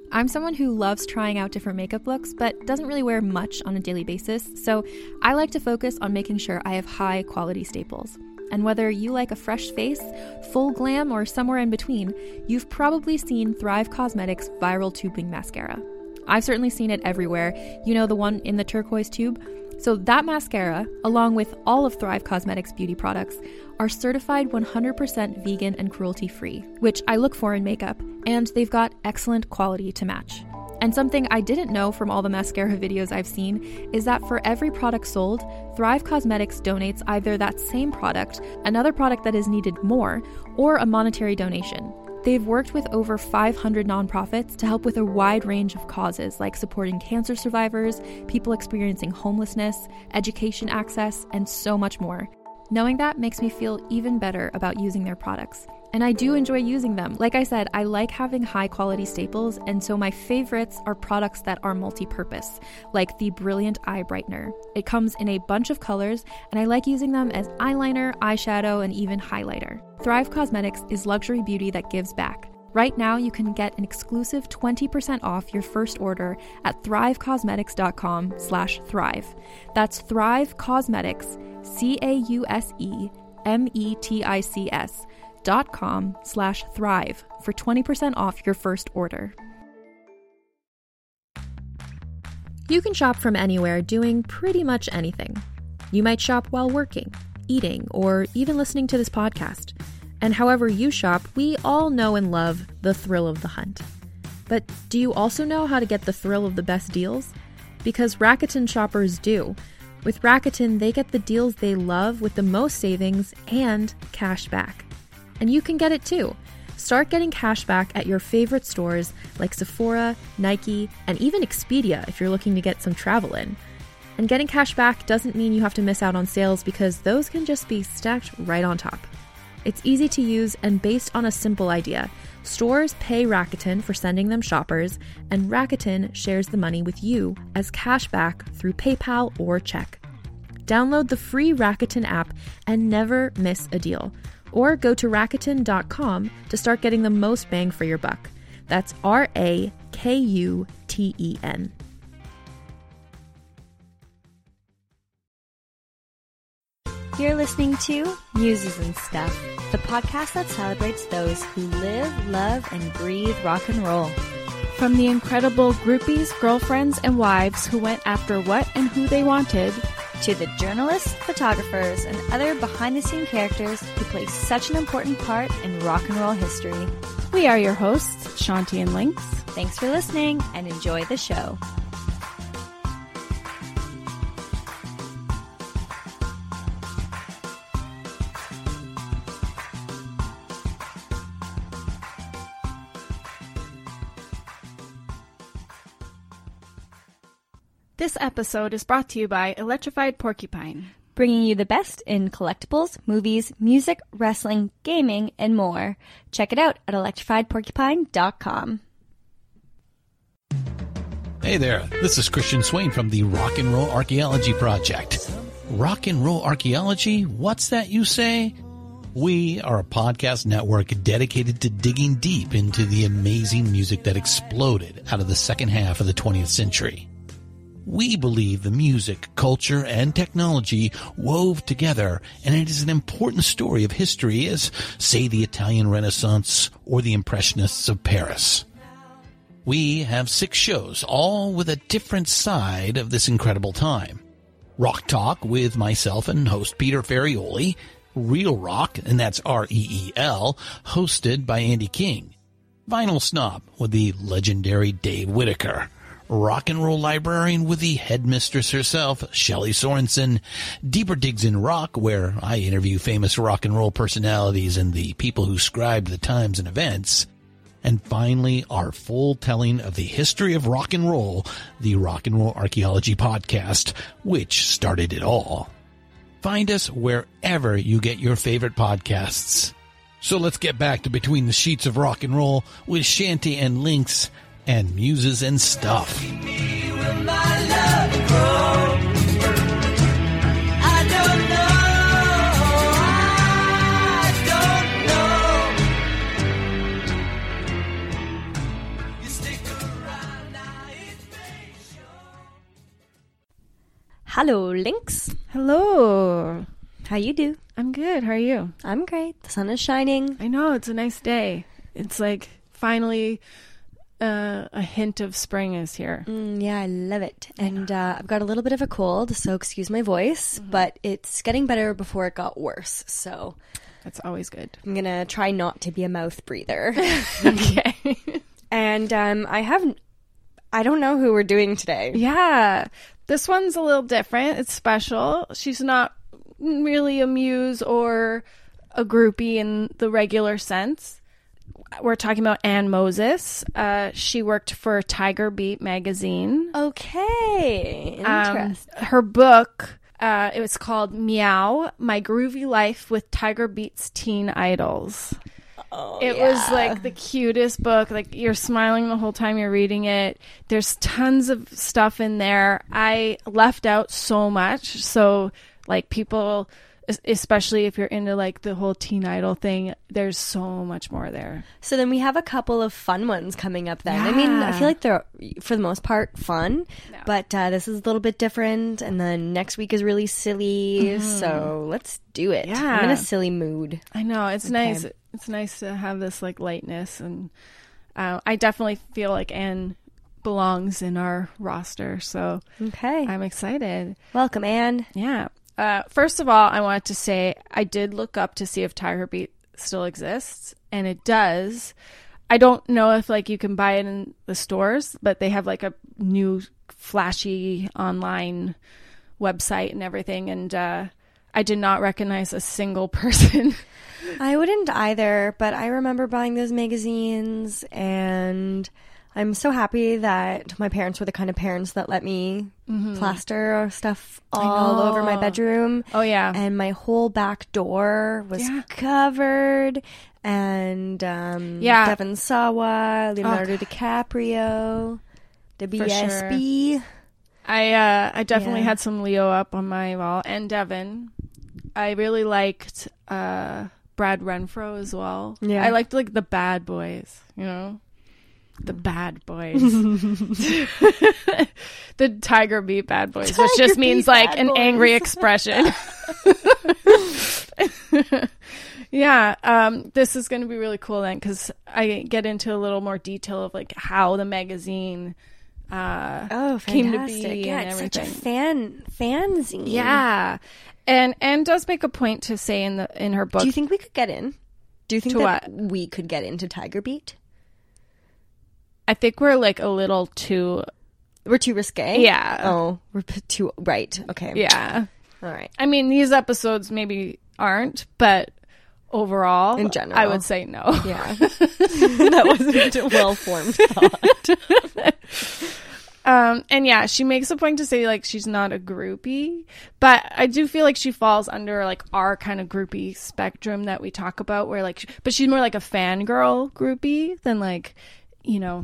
I'm someone who loves trying out different makeup looks, but doesn't really wear much on a daily basis, so I like to focus on making sure I have high quality staples. And whether you like a fresh face, full glam, or somewhere in between, you've probably seen Thrive Causemetics Viral Tubing Mascara. I've certainly seen it everywhere. You know, the one in the turquoise tube? So that mascara, along with all of Thrive Causemetics beauty products, are certified 100% vegan and cruelty-free, which I look for in makeup, and they've got excellent quality to match. And something I didn't know from all the mascara videos I've seen is that for every product sold, Thrive Causemetics donates either that same product, another product that is needed more, or a monetary donation. They've worked with over 500 nonprofits to help with a wide range of causes like supporting cancer survivors, people experiencing homelessness, education access, and so much more. Knowing that makes me feel even better about using their products. And I do enjoy using them. Like I said, I like having high quality staples, and so my favorites are products that are multi-purpose, like the Brilliant Eye Brightener. It comes in a bunch of colors, and I like using them as eyeliner, eyeshadow, and even highlighter. Thrive Causemetics is luxury beauty that gives back. Right now, you can get an exclusive 20% off your first order at thrivecausemetics.com/thrive. That's Thrive Causemetics, CAUSEMETICS.com/thrive for 20% off your first order. You can shop from anywhere doing pretty much anything. You might shop while working, eating, or even listening to this podcast. And however you shop, we all know and love the thrill of the hunt. But do you also know how to get the thrill of the best deals? Because Rakuten shoppers do. With Rakuten, they get the deals they love with the most savings and cash back. And you can get it too. Start getting cash back at your favorite stores like Sephora, Nike, and even Expedia if you're looking to get some travel in. And getting cash back doesn't mean you have to miss out on sales because those can just be stacked right on top. It's easy to use and based on a simple idea. Stores pay Rakuten for sending them shoppers, and Rakuten shares the money with you as cash back through PayPal or check. Download the free Rakuten app and never miss a deal. Or go to Rakuten.com to start getting the most bang for your buck. That's RAKUTEN. You're listening to Muses and Stuff, the podcast that celebrates those who live, love, and breathe rock and roll. From the incredible groupies, girlfriends, and wives who went after what and who they wanted, to the journalists, photographers, and other behind-the-scenes characters who play such an important part in rock and roll history. We are your hosts, Shanti and Lynx. Thanks for listening and enjoy the show. This episode is brought to you by Electrified Porcupine, bringing you the best in collectibles, movies, music, wrestling, gaming, and more. Check it out at electrifiedporcupine.com. Hey there, this is Christian Swain from the Rock and Roll Archaeology Project. Rock and Roll Archaeology? What's that you say? We are a podcast network dedicated to digging deep into the amazing music that exploded out of the second half of the 20th century. We believe the music, culture, and technology wove together, and it is an important story of history as, say, the Italian Renaissance or the Impressionists of Paris. We have 6 shows, all with a different side of this incredible time. Rock Talk with myself and host Peter Ferrioli. Real Rock, and that's R-E-E-L, hosted by Andy King. Vinyl Snob with the legendary Dave Whitaker. Rock and Roll Librarian with the headmistress herself, Shelley Sorensen. Deeper Digs in Rock, where I interview famous rock and roll personalities and the people who scribed the times and events. And finally, our full telling of the history of rock and roll, the Rock and Roll Archaeology Podcast, which started it all. Find us wherever you get your favorite podcasts. So let's get back to Between the Sheets of Rock and Roll with Shanti and Lynx and Muses and Stuff. Hello, Lynx. Hello. How you do? I'm good. How are you? I'm great. The sun is shining. I know. It's a nice day. It's like finally a hint of spring is here. Yeah, I love it. And I've got a little bit of a cold, so excuse my voice, but it's getting better before it got worse. So That's always good. I'm going to try not to be a mouth breather. Okay. And I don't know who we're doing today. Yeah. This one's a little different. It's special. She's not really a muse or a groupie in the regular sense. We're talking about Anne Moses. She worked for Tiger Beat magazine. Okay. Interesting. Her book, it was called Meow, My Groovy Life with Tiger Beat's Teen Idols. It was like the cutest book. Like, you're smiling the whole time you're reading it. There's tons of stuff in there. I left out so much. So, like, people, especially if you're into like the whole teen idol thing, there's so much more there. So then we have a couple of fun ones coming up then. Yeah. I mean, I feel like they're, for the most part, fun, but this is a little bit different. And then next week is really silly. So let's do it. Yeah. I'm in a silly mood. I know. It's nice. It's nice to have this like lightness. And I definitely feel like Anne belongs in our roster. So okay, I'm excited. Welcome, Anne. Yeah. First of all, I wanted to say I did look up to see if Tiger Beat still exists, and it does. I don't know if like you can buy it in the stores, but they have like a new flashy online website and everything, and I did not recognize a single person. I wouldn't either, but I remember buying those magazines, and I'm so happy that my parents were the kind of parents that let me plaster stuff all over my bedroom. Oh, yeah. And my whole back door was covered. And Devon Sawa, Leonardo DiCaprio, WSB. Sure. I definitely had some Leo up on my wall. And Devon. I really liked Brad Renfro as well. Yeah. I liked like the bad boys, you know? The bad boys. The Tiger Beat bad boys, which just means like an angry expression. Yeah. This is going to be really cool then, because I get into a little more detail of like how the magazine came to be. Yeah, and it's everything. such a fanzine. Yeah. And does make a point to say in her book. Do you think we could get in? Do you think that we could get into Tiger Beat? I think we're like a little too... We're too risque? Yeah. Oh, we're too... Right. Okay. Yeah. All right. I mean, these episodes maybe aren't, but overall... In general. I would say no. Yeah. That wasn't a well-formed thought. And yeah, she makes a point to say like she's not a groupie, but I do feel like she falls under like our kind of groupie spectrum that we talk about, where like, but she's more like a fangirl groupie than like, you know,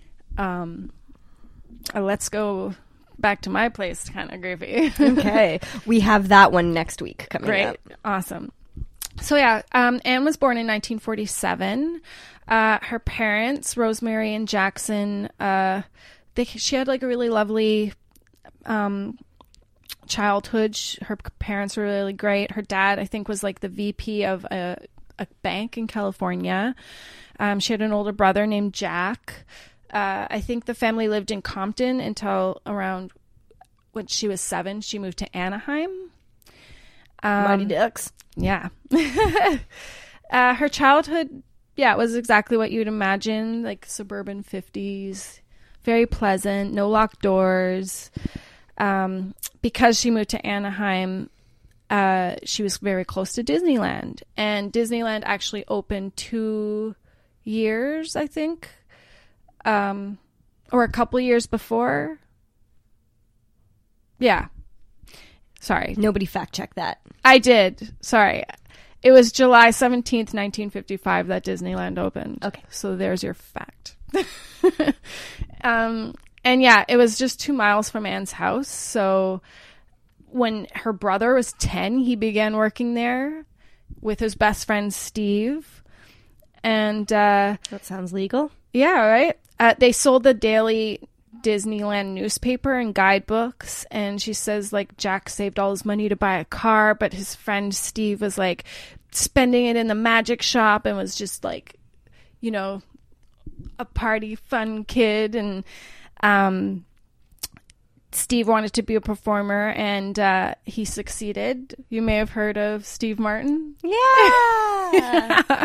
let's go back to my place kind of groupie. Okay, we have that one next week coming up. Awesome. So yeah, Anne was born in 1947. Her parents, Rosemary and Jackson, she had like a really lovely childhood. Her parents were really great. Her dad, I think, was like the VP of a bank in California. She had an older brother named Jack. I think the family lived in Compton until around when she was 7. She moved to Anaheim. Mighty Ducks. Yeah. Her childhood, was exactly what you'd imagine, like suburban 50s. Very pleasant, no locked doors. Because she moved to Anaheim, she was very close to Disneyland. And Disneyland actually opened 2 years, I think, or a couple years before. Yeah. Sorry. Nobody fact checked that. I did. Sorry. It was July 17th, 1955 that Disneyland opened. Okay. So there's your fact. And yeah, it was just 2 miles from Anne's house. So when her brother was 10, he began working there with his best friend, Steve. And that sounds legal. Yeah, right. They sold the Daily Disneyland newspaper and guidebooks, and she says like Jack saved all his money to buy a car, but his friend Steve was like spending it in the magic shop and was just like, you know, a party fun kid. And Steve wanted to be a performer, and he succeeded. You may have heard of Steve Martin. Yeah.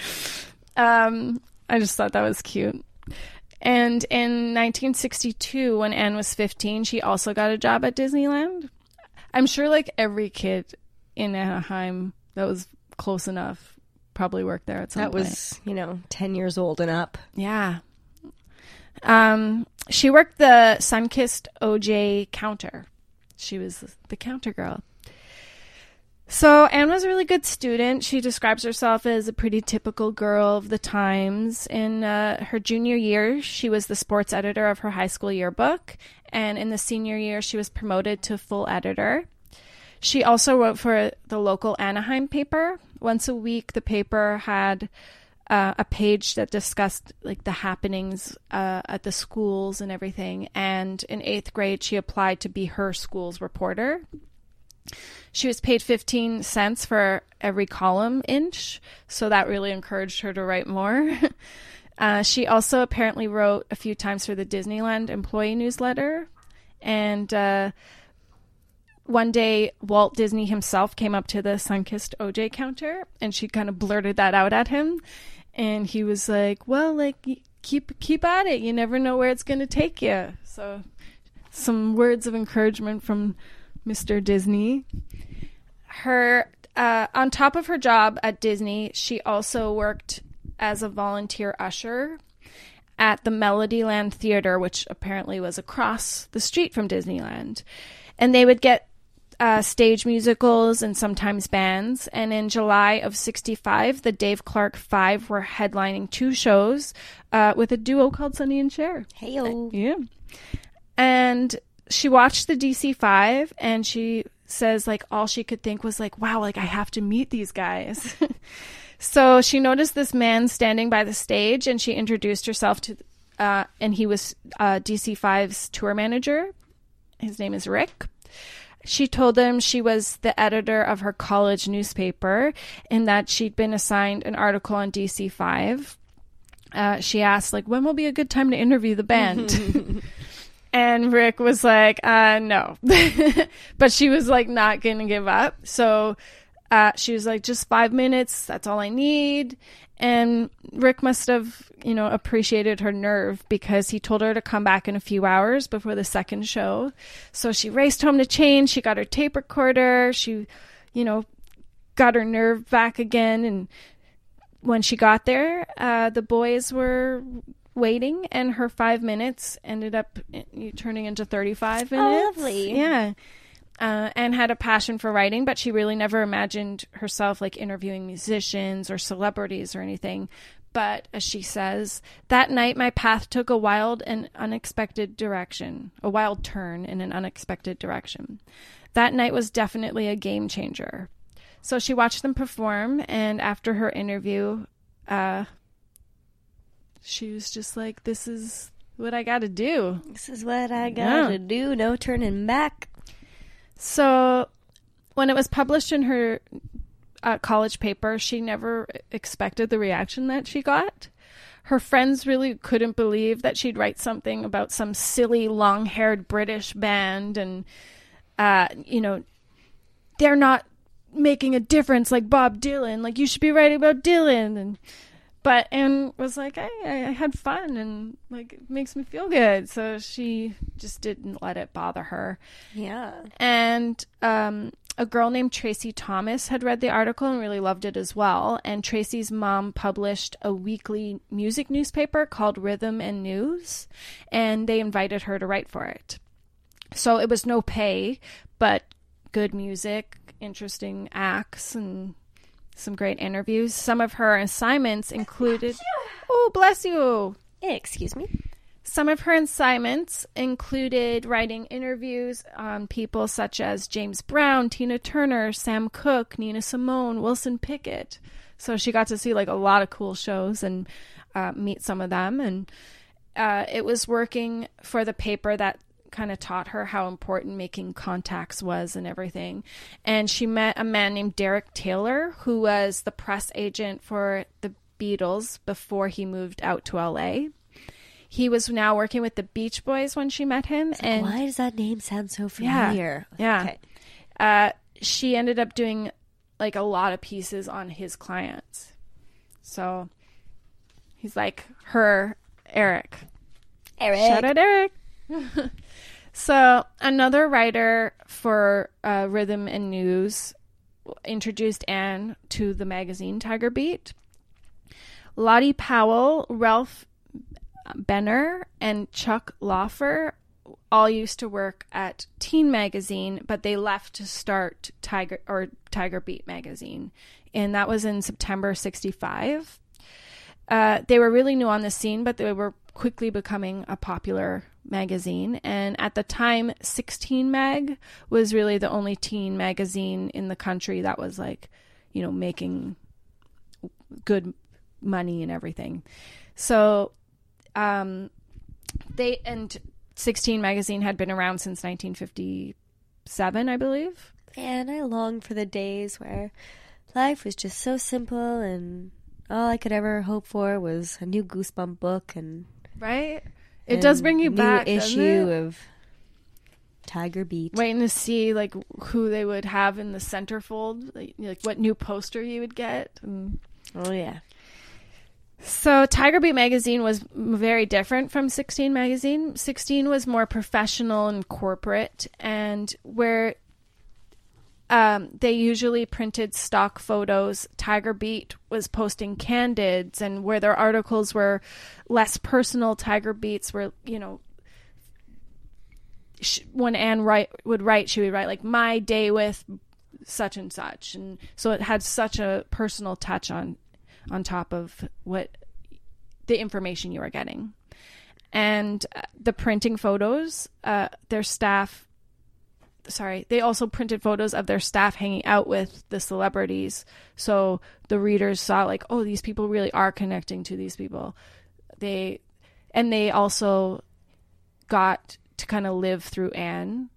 I just thought that was cute. And in 1962, when Anne was 15, she also got a job at Disneyland. I'm sure like every kid in Anaheim that was close enough probably worked there at some point. That was, 10 years old and up. Yeah. She worked the Sunkist OJ counter. She was the counter girl. So Anne was a really good student. She describes herself as a pretty typical girl of the times. In her junior year, she was the sports editor of her high school yearbook. And in the senior year, she was promoted to full editor. She also wrote for the local Anaheim paper. Once a week, the paper had a page that discussed like the happenings at the schools and everything. And in 8th grade, she applied to be her school's reporter. She was paid 15 cents for every column inch, so that really encouraged her to write more. She also apparently wrote a few times for the Disneyland employee newsletter. And one day, Walt Disney himself came up to the Sunkist OJ counter, and she kind of blurted that out at him. And he was like, well, like, keep at it. You never know where it's going to take you. So some words of encouragement from Mr. Disney. Her on top of her job at Disney, she also worked as a volunteer usher at the Melodyland Theater, which apparently was across the street from Disneyland. And they would get stage musicals and sometimes bands. And in July of 65, the Dave Clark Five were headlining 2 shows with a duo called Sonny and Cher. Hey-o. Yeah. And she watched the DC-5, and she says, like, all she could think was, like, wow, like, I have to meet these guys. So she noticed this man standing by the stage, and she introduced herself to, and he was DC-5's tour manager. His name is Rick. She told him she was the editor of her college newspaper and that she'd been assigned an article on DC-5. She asked, like, when will be a good time to interview the band? And Rick was like, no. But she was, like, not going to give up. So she was like, just 5 minutes. That's all I need. And Rick must have, appreciated her nerve, because he told her to come back in a few hours before the second show. So she raced home to change. She got her tape recorder. She, got her nerve back again. And when she got there, the boys were waiting, and her 5 minutes ended up turning into 35 minutes. Oh, lovely. Yeah. And had a passion for writing, but she really never imagined herself like interviewing musicians or celebrities or anything. But as she says, that night my path took a wild turn in an unexpected direction. That night was definitely a game changer. So she watched them perform, and after her interview, she was just like, this is what I got to do. This is what I got to do. No turning back. So when it was published in her college paper, she never expected the reaction that she got. Her friends really couldn't believe that she'd write something about some silly long-haired British band and, they're not making a difference like Bob Dylan. Like, you should be writing about Dylan. But Anne was like, I had fun, and like, it makes me feel good. So she just didn't let it bother her. Yeah. And a girl named Tracy Thomas had read the article and really loved it as well. And Tracy's mom published a weekly music newspaper called Rhythm and News, and they invited her to write for it. So it was no pay, but good music, interesting acts, and some great interviews. Some of her assignments included... Oh, bless you! Excuse me. Some of her assignments included writing interviews on people such as James Brown, Tina Turner, Sam Cooke, Nina Simone, Wilson Pickett. So she got to see like a lot of cool shows and meet some of them. it was working for the paper that kind of taught her how important making contacts was and everything. And she met a man named Derek Taylor, who was the press agent for the Beatles before he moved out to LA. He was now working with the Beach Boys when she met him. And why does that name sound so familiar? Yeah. Okay. She ended up doing like a lot of pieces on his clients. So he's like her Eric. Shout out Eric. So another writer for Rhythm and News introduced Anne to the magazine Tiger Beat. Lottie Powell, Ralph Benner, and Chuck Laufer all used to work at Teen Magazine, but they left to start Tiger Beat magazine, and that was in September '65. They were really new on the scene, but they were quickly becoming a popular magazine. And at the time, 16 Mag was really the only teen magazine in the country that was like, you know, making good money and everything. So, 16 Magazine had been around since 1957, I believe. And I long for the days where life was just so simple and all I could ever hope for was a new Goosebump book and right. It does bring you back. New issue of Tiger Beat. Waiting to see like who they would have in the centerfold, like what new poster you would get. Oh yeah. So Tiger Beat magazine was very different from 16 Magazine. 16 was more professional and corporate, and where they usually printed stock photos, Tiger Beat was posting candids, and where their articles were less personal, Tiger Beats were, you know, when Anne would write, she would write like my day with such and such, and so it had such a personal touch on top of what the information you were getting. And the printing photos, they also printed photos of their staff hanging out with the celebrities. So the readers saw like, oh, these people really are connecting to these people. They also got to kind of live through Anne.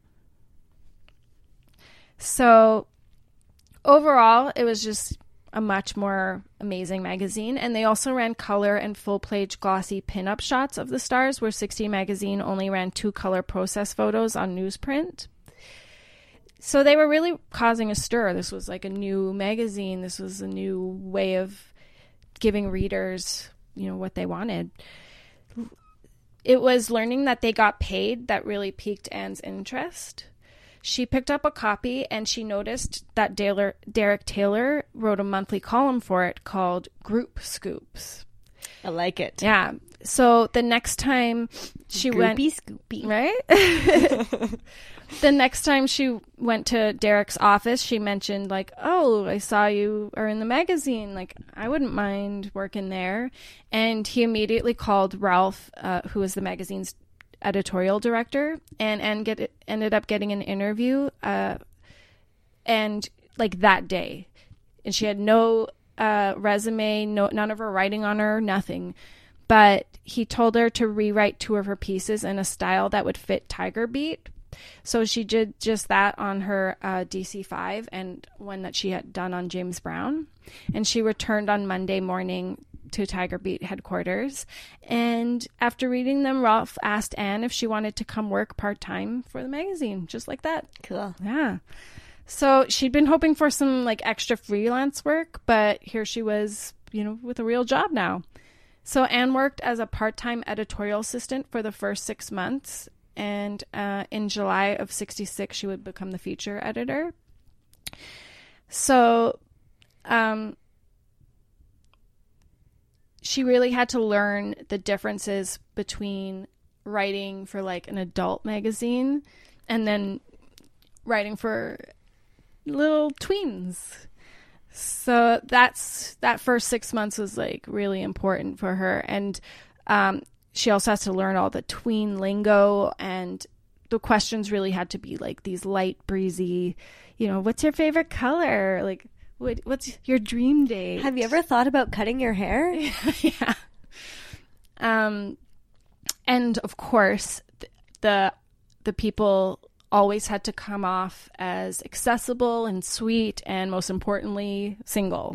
So overall, it was just a much more amazing magazine. And they also ran color and full-page glossy pin-up shots of the stars, where 16 Magazine only ran 2 color process photos on newsprint. So they were really causing a stir. This was like a new magazine. This was a new way of giving readers, you know, what they wanted. It was learning that they got paid that really piqued Anne's interest. She picked up a copy and she noticed that Derek Taylor wrote a monthly column for it called Group Scoops. I like it. Yeah. So the next time she Scoopy. Right? The next time she went to Derek's office, she mentioned like, oh, I saw you are in the magazine. Like, I wouldn't mind working there. And he immediately called Ralph, who was the magazine's editorial director, and ended up getting an interview and like that day. And she had no resume, none of her writing on her, nothing. But he told her to rewrite 2 of her pieces in a style that would fit Tiger Beat. So she did just that on her DC-5 and one that she had done on James Brown. And she returned on Monday morning to Tiger Beat headquarters. And after reading them, Ralph asked Anne if she wanted to come work part-time for the magazine, just like that. Cool. Yeah. So she'd been hoping for some like extra freelance work, but here she was, you know, with a real job now. So Anne worked as a part-time editorial assistant for the first 6 months. And in July of '66, she would become the feature editor. So she really had to learn the differences between writing for like an adult magazine and then writing for little tweens. So that first 6 months was like really important for her. And she also has to learn all the tween lingo, and the questions really had to be like these light, breezy, you know, what's your favorite color? Like, what's your dream date? Have you ever thought about cutting your hair? Yeah. And of course, the people always had to come off as accessible and sweet, and most importantly, single.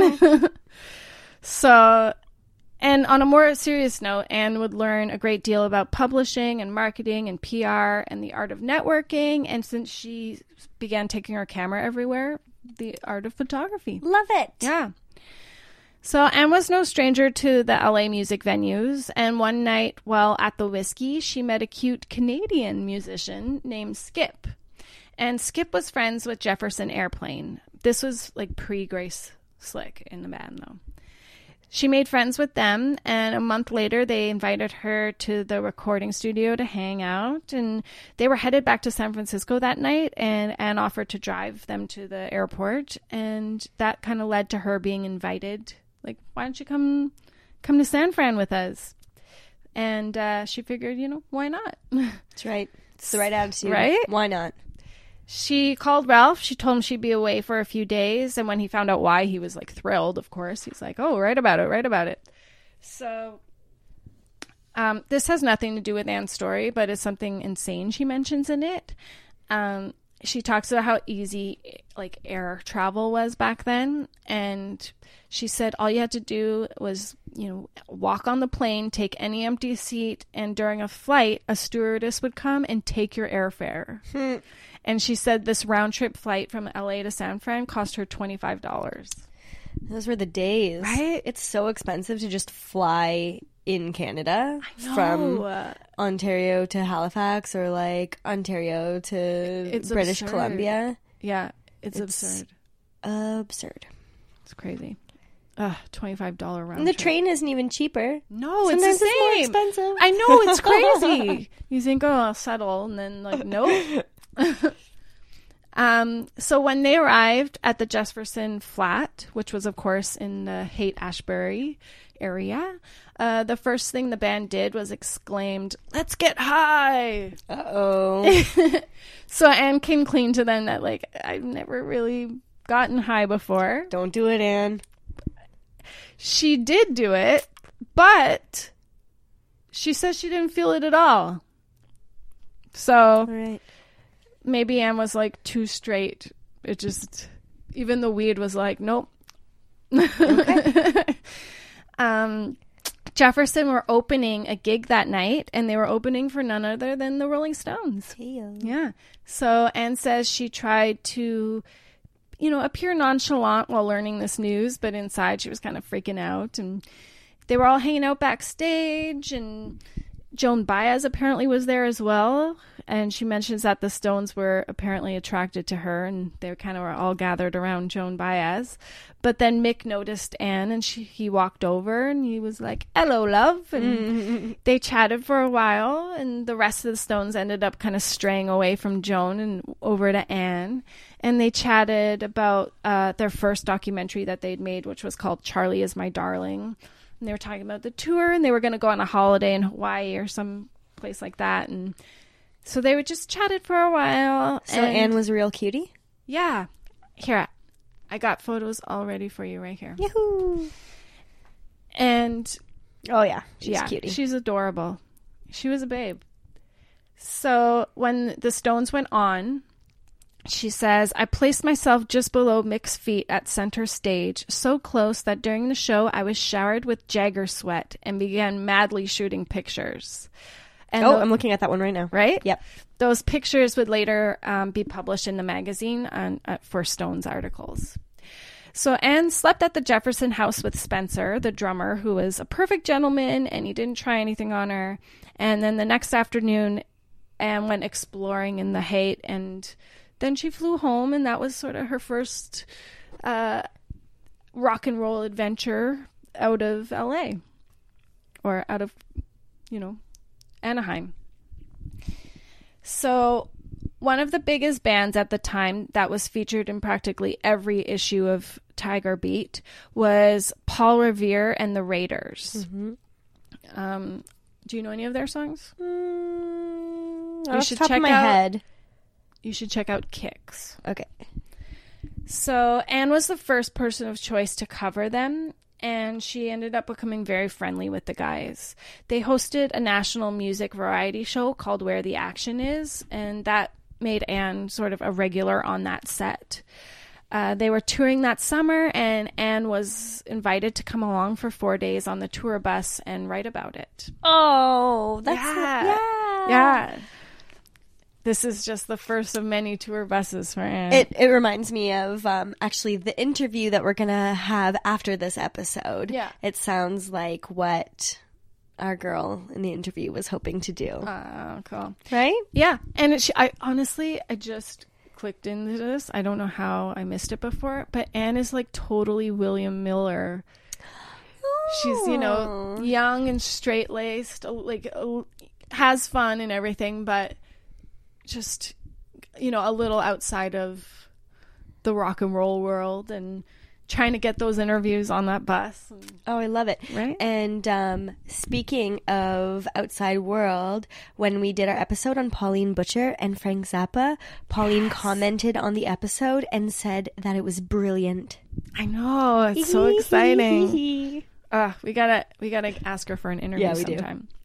So, and on a more serious note, Anne would learn a great deal about publishing and marketing and PR and the art of networking. And since she began taking her camera everywhere, the art of photography. Love it. Yeah. So Anne was no stranger to the LA music venues, and one night while at the Whiskey, she met a cute Canadian musician named Skip. And Skip was friends with Jefferson Airplane. This was like pre-Grace Slick in the band, though. She made friends with them, and a month later, they invited her to the recording studio to hang out, and they were headed back to San Francisco that night, and Anne offered to drive them to the airport, and that kind of led to her being invited. Like, why don't you come to San Fran with us? And she figured, why not? That's right. It's the right attitude. Right? Why not? She called Ralph. She told him she'd be away for a few days. And when he found out why, he was like thrilled, of course. He's like, oh, write about it. So this has nothing to do with Anne's story, but it's something insane she mentions in it. She talks about how easy like air travel was back then. And she said all you had to do was, walk on the plane, take any empty seat. And during a flight, a stewardess would come and take your airfare. And she said this round trip flight from LA to San Fran cost her $25. Those were the days. Right? It's so expensive to just fly in Canada from Ontario to Halifax or like Ontario to British Columbia. Yeah, it's absurd. Absurd. It's crazy. $25 round And the trip. train isn't even cheaper. No, Sometimes it's the same. it's more expensive. I know, it's crazy. You think, oh, I'll settle, and then like, nope. So when they arrived at the Jefferson flat, which was of course in the Haight-Ashbury area, the first thing the band did was exclaimed, "Let's get high!" Uh-oh. So Anne came clean to them that like, I've never really gotten high before. Don't do it, Anne. She did do it, but she says she didn't feel it at all. So All right. maybe Anne was like too straight. It just, even the weed was like, nope. Okay. Jefferson were opening a gig that night, and they were opening for none other than the Rolling Stones. Hey-o. Yeah. So Anne says she tried to, appear nonchalant while learning this news, but inside she was kind of freaking out. And they were all hanging out backstage, and Joan Baez apparently was there as well. And she mentions that the Stones were apparently attracted to her, and they kind of were all gathered around Joan Baez. But then Mick noticed Anne, and he walked over, and he was like, "Hello, love." And they chatted for a while, and the rest of the Stones ended up kind of straying away from Joan and over to Anne. And they chatted about their first documentary that they'd made, which was called Charlie Is My Darling. And they were talking about the tour, and they were going to go on a holiday in Hawaii or some place like that. And so they would just chatted for a while. So Anne was a real cutie? Yeah. Here, I got photos all ready for you right here. Yahoo! And Oh, yeah. She's a cutie. she's adorable. She was a babe. So when the Stones went on, she says, "I placed myself just below Mick's feet at center stage, so close that during the show I was showered with Jagger sweat and began madly shooting pictures." And I'm looking at that one right now. right? Yep. Those pictures would later be published in the magazine for Stones articles. So Anne slept at the Jefferson house with Spencer, the drummer, who was a perfect gentleman, and he didn't try anything on her. And then the next afternoon, Anne went exploring in the Haight, and then she flew home, and that was sort of her first rock and roll adventure out of LA, or out of, Anaheim. So one of the biggest bands at the time that was featured in practically every issue of Tiger Beat was Paul Revere and the Raiders. Mm-hmm. Do you know any of their songs? Off the top of my head. You should check out Kicks. Okay. So Anne was the first person of choice to cover them, and she ended up becoming very friendly with the guys. They hosted a national music variety show called Where the Action Is, and that made Anne sort of a regular on that set. They were touring that summer, and Anne was invited to come along for 4 days on the tour bus and write about it. Oh, that's Yeah. This is just the first of many tour buses for Anne. It reminds me of actually the interview that we're gonna have after this episode. Yeah. It sounds like what our girl in the interview was hoping to do. Oh, cool. Right? Yeah, and I honestly just clicked into this. I don't know how I missed it before, but Anne is like totally William Miller. She's, young and straight-laced, has fun and everything, but just, a little outside of the rock and roll world and trying to get those interviews on that bus. Oh, I love it. Right? And speaking of outside world, when we did our episode on Pauline Butcher and Frank Zappa, Pauline commented on the episode and said that it was brilliant. I know. It's so exciting. We gotta ask her for an interview sometime. Do.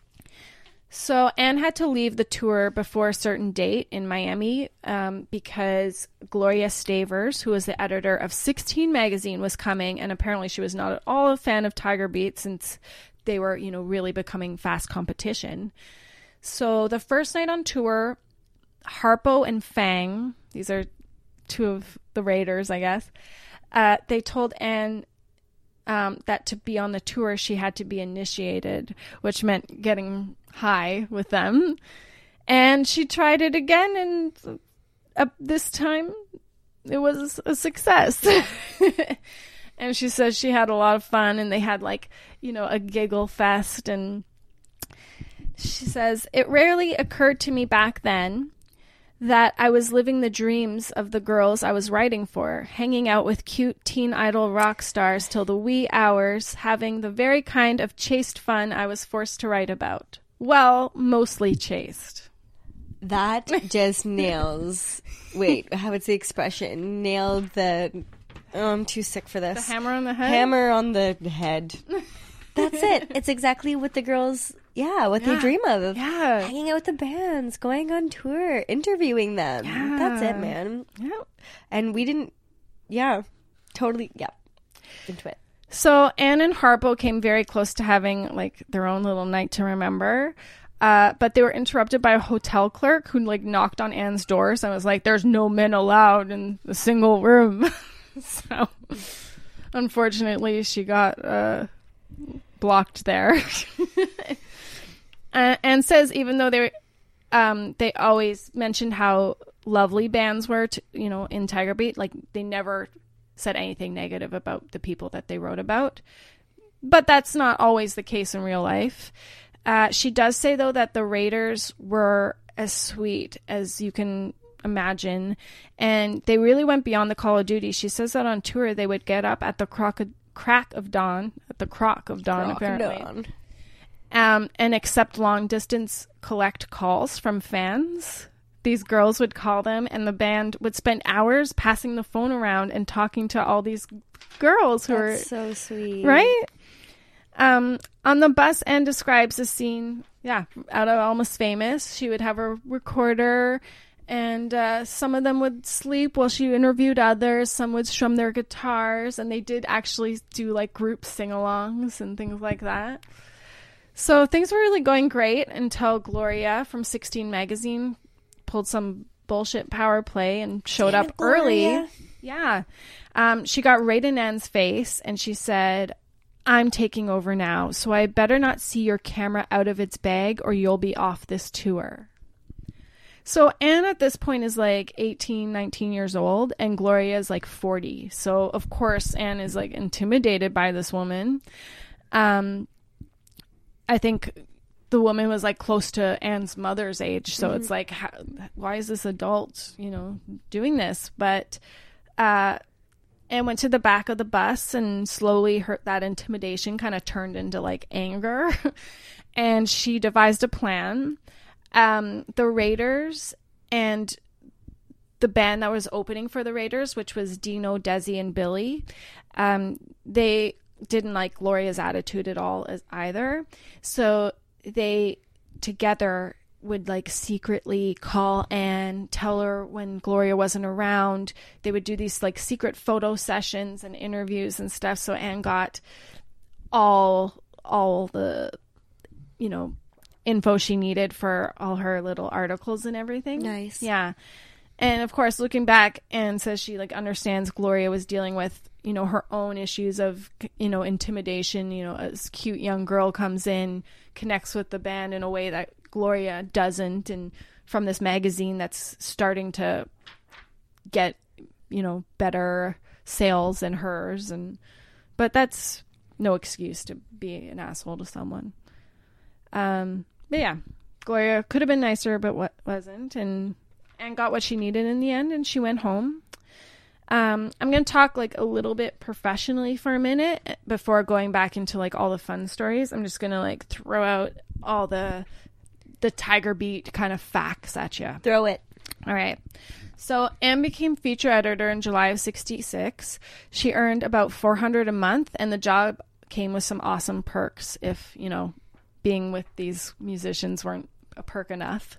So Anne had to leave the tour before a certain date in Miami because Gloria Stavers, who was the editor of 16 magazine, was coming, and apparently she was not at all a fan of Tiger Beat since they were, really becoming fast competition. So the first night on tour, Harpo and Fang, these are two of the Raiders, I guess, they told Anne that to be on the tour, she had to be initiated, which meant getting high with them. And she tried it again, and this time it was a success. And she says she had a lot of fun, and they had a giggle fest. And she says, it rarely occurred to me back then that I was living the dreams of the girls I was writing for, hanging out with cute teen idol rock stars till the wee hours, having the very kind of chaste fun I was forced to write about. Well, mostly chaste. That just nails... Wait, how is the expression? Nailed the... Oh, I'm too sick for this. The hammer on the head? Hammer on the head. That's it. It's exactly what the girls... what they dream of. Yeah. Hanging out with the bands, going on tour, interviewing them. Yeah. That's it, man. Yeah. And we didn't... Totally, into it. So Anne and Harpo came very close to having their own little night to remember. But they were interrupted by a hotel clerk who knocked on Anne's doors and was like, there's no men allowed in the single room. So unfortunately she got blocked there. And says even though they always mentioned how lovely bands were in Tiger Beat, they never said anything negative about the people that they wrote about. But that's not always the case in real life. She does say, though, that the Raiders were as sweet as you can imagine, and they really went beyond the call of duty. She says that on tour they would get up at the crack of dawn, apparently. And accept long-distance collect calls from fans. These girls would call them, and the band would spend hours passing the phone around and talking to all these girls who are... That's so sweet. Right? On the bus, Anne describes a scene, out of Almost Famous. She would have a recorder, and some of them would sleep while she interviewed others. Some would strum their guitars, and they did actually do, group sing-alongs and things like that. So things were really going great until Gloria from 16 magazine pulled some bullshit power play and showed up early. Yeah. She got right in Anne's face and she said, I'm taking over now, so I better not see your camera out of its bag or you'll be off this tour. So Anne at this point is 18, 19 years old and Gloria is 40. So of course Anne is intimidated by this woman. I think the woman was close to Anne's mother's age. So it's why is this adult, doing this? But Anne went to the back of the bus and slowly that intimidation kind of turned into anger. And she devised a plan. The Raiders and the band that was opening for the Raiders, which was Dino, Desi, and Billy, they didn't like Gloria's attitude at all either. So they together would like secretly call Anne, tell her when Gloria wasn't around. They would do these like secret photo sessions and interviews and stuff. So Anne got all the, you know, info she needed for all her little articles and everything. Nice. Yeah. And of course, looking back, Anne says she like understands Gloria was dealing with, you know, her own issues of, you know, intimidation. You know, a cute young girl comes in, connects with the band in a way that Gloria doesn't, and from this magazine that's starting to get, you know, better sales than hers. But that's no excuse to be an asshole to someone. But yeah, Gloria could have been nicer, but what wasn't, and got what she needed in the end, and she went home. I'm going to talk like a little bit professionally for a minute before going back into like all the fun stories. I'm just going to like throw out all the Tiger Beat kind of facts at you. Throw it. All right. So Anne became feature editor in July of 1966. She earned about $400 a month, and the job came with some awesome perks if, you know, being with these musicians weren't a perk enough.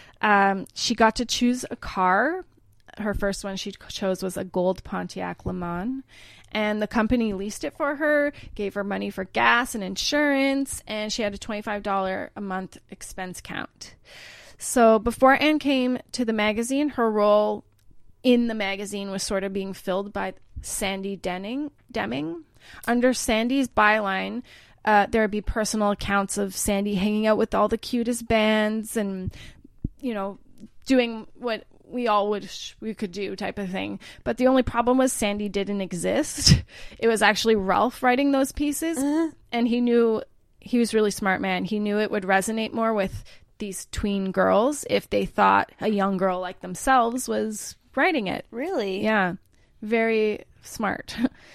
She got to choose a car. Her first one she chose was a gold Pontiac Le Mans, and the company leased it for her, gave her money for gas and insurance, and she had a $25 a month expense count. So before Anne came to the magazine, her role in the magazine was sort of being filled by Sandy Deming. Under Sandy's byline, there would be personal accounts of Sandy hanging out with all the cutest bands and, you know, doing what we all wish we could do type of thing. But the only problem was Sandy didn't exist. It was actually Ralph writing those pieces. And he knew, he was a really smart man. He knew it would resonate more with these tween girls if they thought a young girl like themselves was writing it. Really? Yeah. Very smart.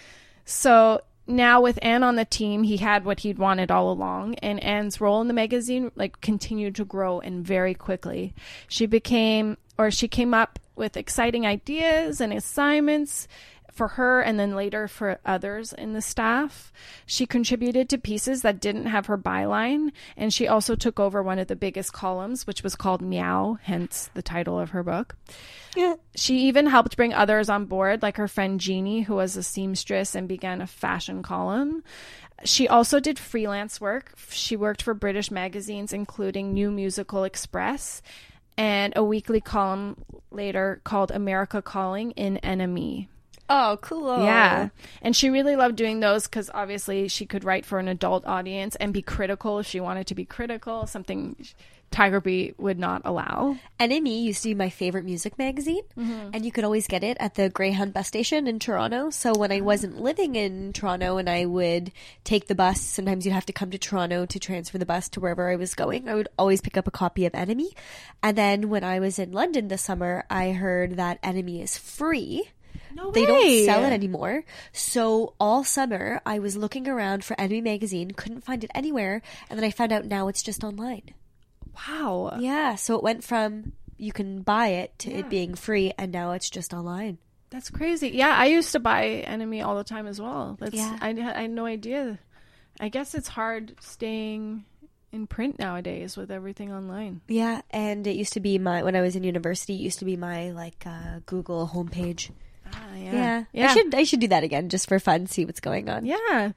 So now with Anne on the team, he had what he'd wanted all along, and Anne's role in the magazine like continued to grow and very quickly. She came up with exciting ideas and assignments for her and then later for others in the staff. She contributed to pieces that didn't have her byline, and she also took over one of the biggest columns, which was called Meow, hence the title of her book. Yeah. She even helped bring others on board, like her friend Jeannie, who was a seamstress and began a fashion column. She also did freelance work. She worked for British magazines, including New Musical Express, and a weekly column later called America Calling in NME. Oh, cool. Yeah. And she really loved doing those because obviously she could write for an adult audience and be critical if she wanted to be critical, something Tiger Beat would not allow. NME used to be my favorite music magazine, and you could always get it at the Greyhound bus station in Toronto. So when I wasn't living in Toronto and I would take the bus, sometimes you'd have to come to Toronto to transfer the bus to wherever I was going, I would always pick up a copy of NME. And then when I was in London this summer, I heard that NME is free. No way. They don't sell it anymore. So all summer I was looking around for NME magazine, couldn't find it anywhere, and then I found out now it's just online. Wow. Yeah, so it went from you can buy it to it being free, and now it's just online. That's crazy. Yeah, I used to buy NME all the time as well. I had no idea. I guess it's hard staying in print nowadays with everything online. Yeah, and it used to be when I was in university, it used to be my Google homepage. Yeah. I should do that again just for fun, see what's going on. Yeah.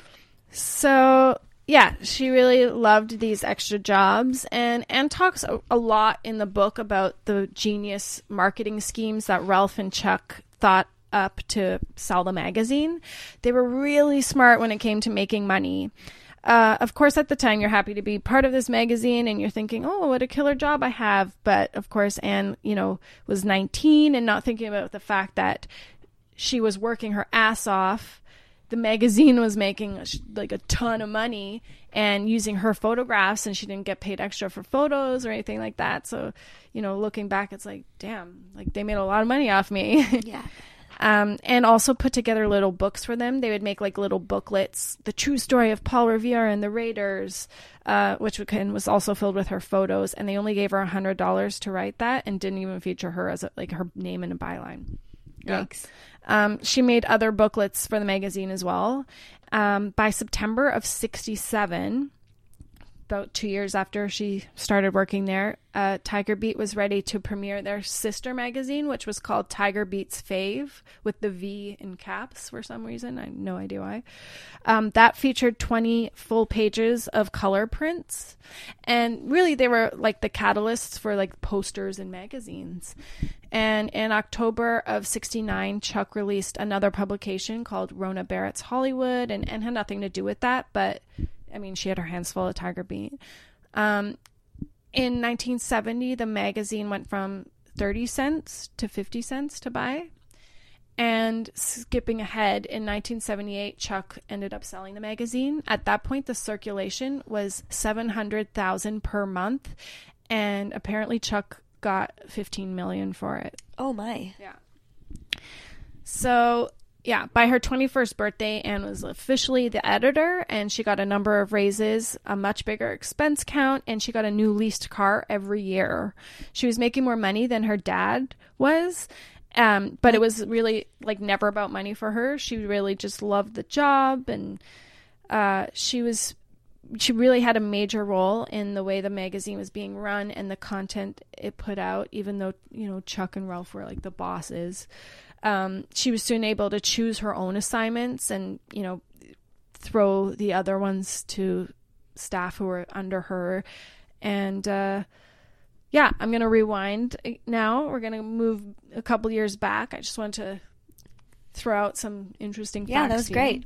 So, yeah, she really loved these extra jobs. And Anne talks a lot in the book about the genius marketing schemes that Ralph and Chuck thought up to sell the magazine. They were really smart when it came to making money. Of course, at the time, you're happy to be part of this magazine and you're thinking, oh, what a killer job I have. But of course, Anne, was 19 and not thinking about the fact that she was working her ass off. The magazine was making a ton of money and using her photographs, and she didn't get paid extra for photos or anything like that. So, looking back, it's like, damn, they made a lot of money off me. Yeah. And also put together little books for them. They would make little booklets, the true story of Paul Revere and the Raiders, which was also filled with her photos. And they only gave her $100 to write that and didn't even feature her as her name in a byline. Thanks. She made other booklets for the magazine as well. By September of 1967, about 2 years after she started working there, Tiger Beat was ready to premiere their sister magazine, which was called Tiger Beat's Fave, with the V in caps for some reason. I have no idea why. That featured 20 full pages of color prints. And really, they were like the catalysts for like posters and magazines. And in October of 1969, Chuck released another publication called Rona Barrett's Hollywood, and had nothing to do with that, but I mean, she had her hands full of Tiger Beat. In 1970, the magazine went from 30 cents to 50 cents to buy. And skipping ahead, in 1978, Chuck ended up selling the magazine. At that point, the circulation was 700,000 per month. And apparently Chuck got $15 million for it. Oh, my. Yeah. So... yeah, by her 21st birthday, Anne was officially the editor, and she got a number of raises, a much bigger expense count, and she got a new leased car every year. She was making more money than her dad was, but it was really like never about money for her. She really just loved the job, and she really had a major role in the way the magazine was being run and the content it put out, even though, you know, Chuck and Ralph were like the bosses. She was soon able to choose her own assignments and, you know, throw the other ones to staff who were under her. And, yeah, I'm going to rewind now. We're going to move a couple years back. I just want to throw out some interesting facts. Yeah, that was great.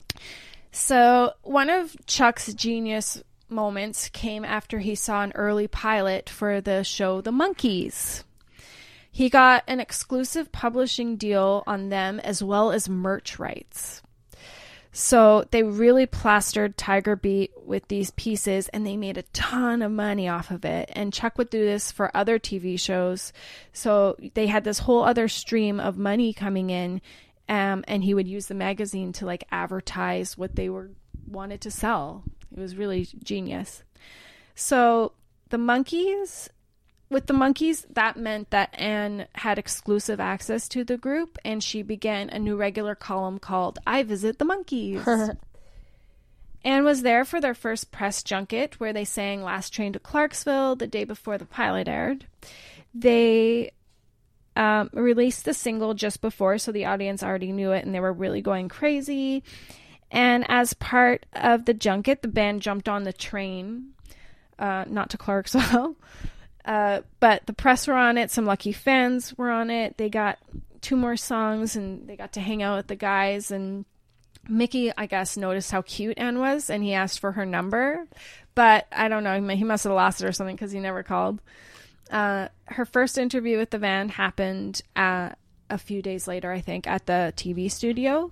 So one of Chuck's genius moments came after he saw an early pilot for the show The Monkees. He got an exclusive publishing deal on them as well as merch rights. So they really plastered Tiger Beat with these pieces, and they made a ton of money off of it. And Chuck would do this for other TV shows. So they had this whole other stream of money coming in, and he would use the magazine to like advertise what they wanted to sell. It was really genius. So the Monkees... with the Monkees, that meant that Anne had exclusive access to the group, and she began a new regular column called I Visit the Monkees. Anne was there for their first press junket, where they sang Last Train to Clarksville the day before the pilot aired. They released the single just before, so the audience already knew it, and they were really going crazy. And as part of the junket, the band jumped on the train, not to Clarksville. But the press were on it. Some lucky fans were on it. They got 2 more songs, and they got to hang out with the guys. And Mickey, I guess, noticed how cute Anne was, and he asked for her number. But I don't know. He must have lost it or something because he never called. Her first interview with the band happened a few days later, I think, at the TV studio.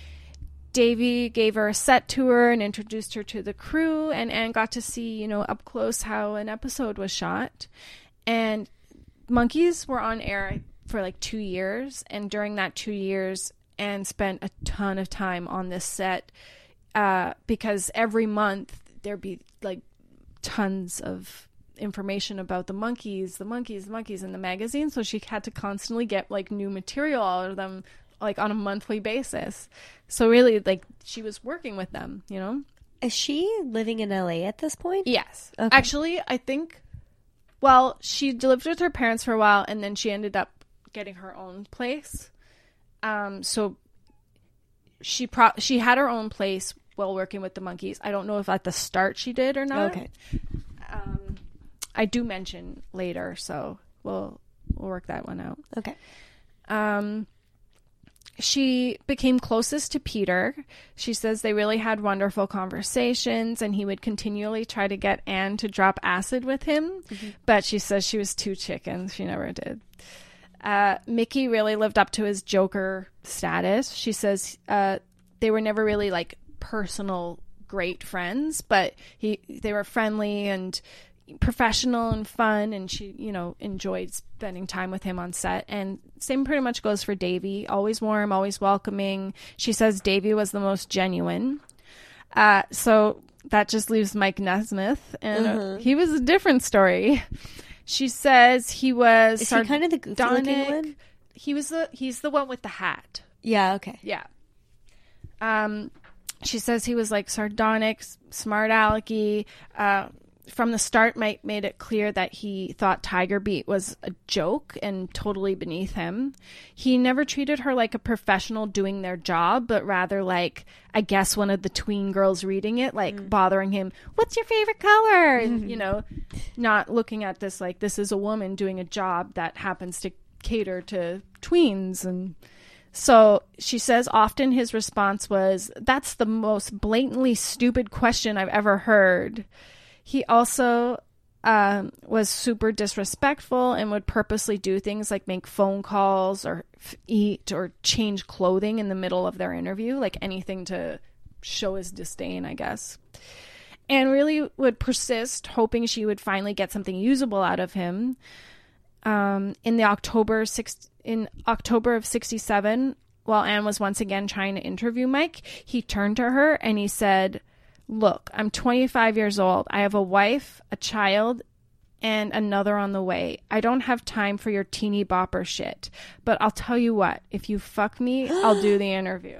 Davey gave her a set tour and introduced her to the crew, and Anne got to see, you know, up close how an episode was shot. And Monkees were on air for like 2 years, and during that 2 years, Anne spent a ton of time on this set because every month there'd be like tons of information about the Monkees in the magazine, so she had to constantly get like new material out of them, like on a monthly basis. So really, like, she was working with them, you know? Is she living in LA at this point? Yes. Okay. Actually, I think, well, she lived with her parents for a while, and then she ended up getting her own place. So she had her own place while working with the Monkees. I don't know if at the start she did or not. Okay. I do mention later, so we'll work that one out. Okay. She became closest to Peter. She says they really had wonderful conversations, and he would continually try to get Anne to drop acid with him, but she says she was too chicken. She never did. Mickey really lived up to his Joker status. She says they were never really like personal great friends, but they were friendly and professional and fun, and she, you know, enjoyed spending time with him on set. And same pretty much goes for Davey. Always warm, always welcoming. She says Davey was the most genuine. So that just leaves Mike Nesmith, and he was a different story. She says he was Is he kind of the goofy looking one? He's the one with the hat. Yeah, okay. Yeah. She says he was like sardonic, smart alecky. From the start, Mike made it clear that he thought Tiger Beat was a joke and totally beneath him. He never treated her like a professional doing their job, but rather like, I guess, one of the tween girls reading it, like bothering him, what's your favorite color? And, you know, not looking at this like this is a woman doing a job that happens to cater to tweens. And so she says often his response was, that's the most blatantly stupid question I've ever heard. He also was super disrespectful and would purposely do things like make phone calls or eat or change clothing in the middle of their interview, like anything to show his disdain, I guess. And really would persist, hoping she would finally get something usable out of him. In October of 1967, while Anne was once again trying to interview Mike, he turned to her and he said, look, I'm 25 years old. I have a wife, a child, and another on the way. I don't have time for your teeny bopper shit. But I'll tell you what, if you fuck me, I'll do the interview.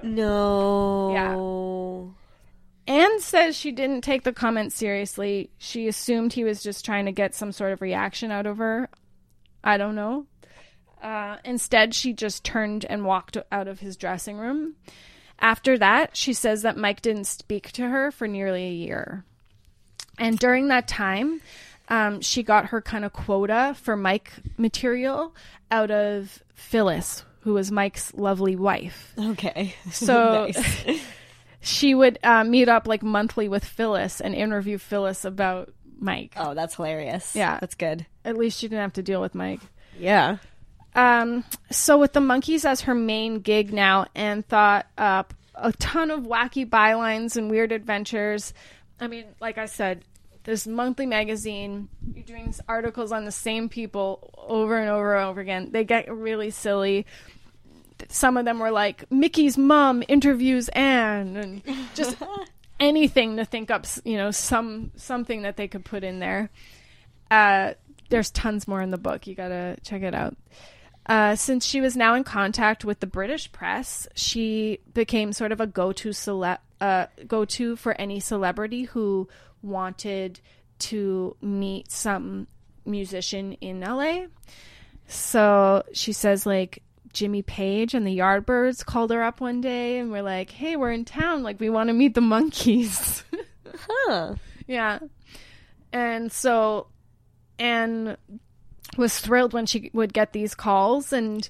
No. Yeah. Anne says she didn't take the comment seriously. She assumed he was just trying to get some sort of reaction out of her. I don't know. Instead, she just turned and walked out of his dressing room. After that, she says that Mike didn't speak to her for nearly a year. And during that time, she got her kind of quota for Mike material out of Phyllis, who was Mike's lovely wife. Okay. So Nice. She would meet up like monthly with Phyllis and interview Phyllis about Mike. Oh, that's hilarious. Yeah. That's good. At least she didn't have to deal with Mike. Yeah. So with the Monkees as her main gig now, Anne thought up a ton of wacky bylines and weird adventures. I mean, like I said, this monthly magazine, you're doing articles on the same people over and over and over again. They get really silly. Some of them were like, Mickey's mom interviews Anne, and just anything to think up, you know, something that they could put in there. There's tons more in the book. You gotta check it out. Since she was now in contact with the British press, she became sort of a go-to for any celebrity who wanted to meet some musician in LA. So she says, like, Jimmy Page and the Yardbirds called her up one day and were like, hey, we're in town. Like, we want to meet the Monkees. Huh. Yeah. And so Anne was thrilled when she would get these calls, and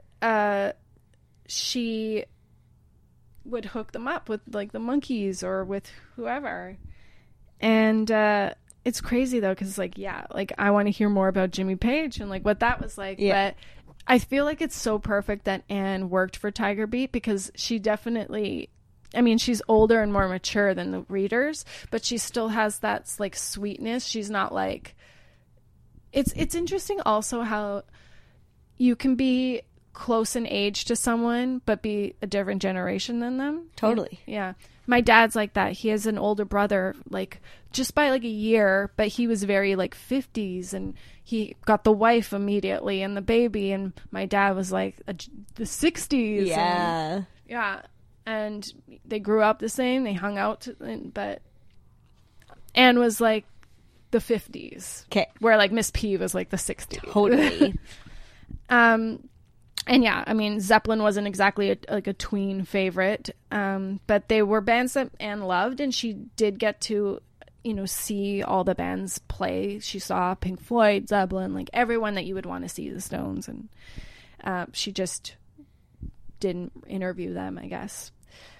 she would hook them up with like the Monkees or with whoever. And it's crazy though, because like, yeah, like I want to hear more about Jimmy Page and like what that was like. Yeah. But I feel like it's so perfect that Anne worked for Tiger Beat, because she definitely, I mean, she's older and more mature than the readers, but she still has that like sweetness. She's not like, it's interesting also how you can be close in age to someone but be a different generation than them. Totally. Yeah. My dad's like that. He has an older brother, like just by like a year, but he was very like 50s, and he got the wife immediately and the baby, and my dad was like the 60s. Yeah. And, yeah. And they grew up the same. They hung out, but Anne was like the 50s. Okay. Where like Miss P was like the 60s. Totally. And yeah, I mean, Zeppelin wasn't exactly a tween favorite, but they were bands that Anne loved, and she did get to, you know, see all the bands play. She saw Pink Floyd, Zeppelin, like everyone that you would want to see, the Stones, and she just didn't interview them, I guess.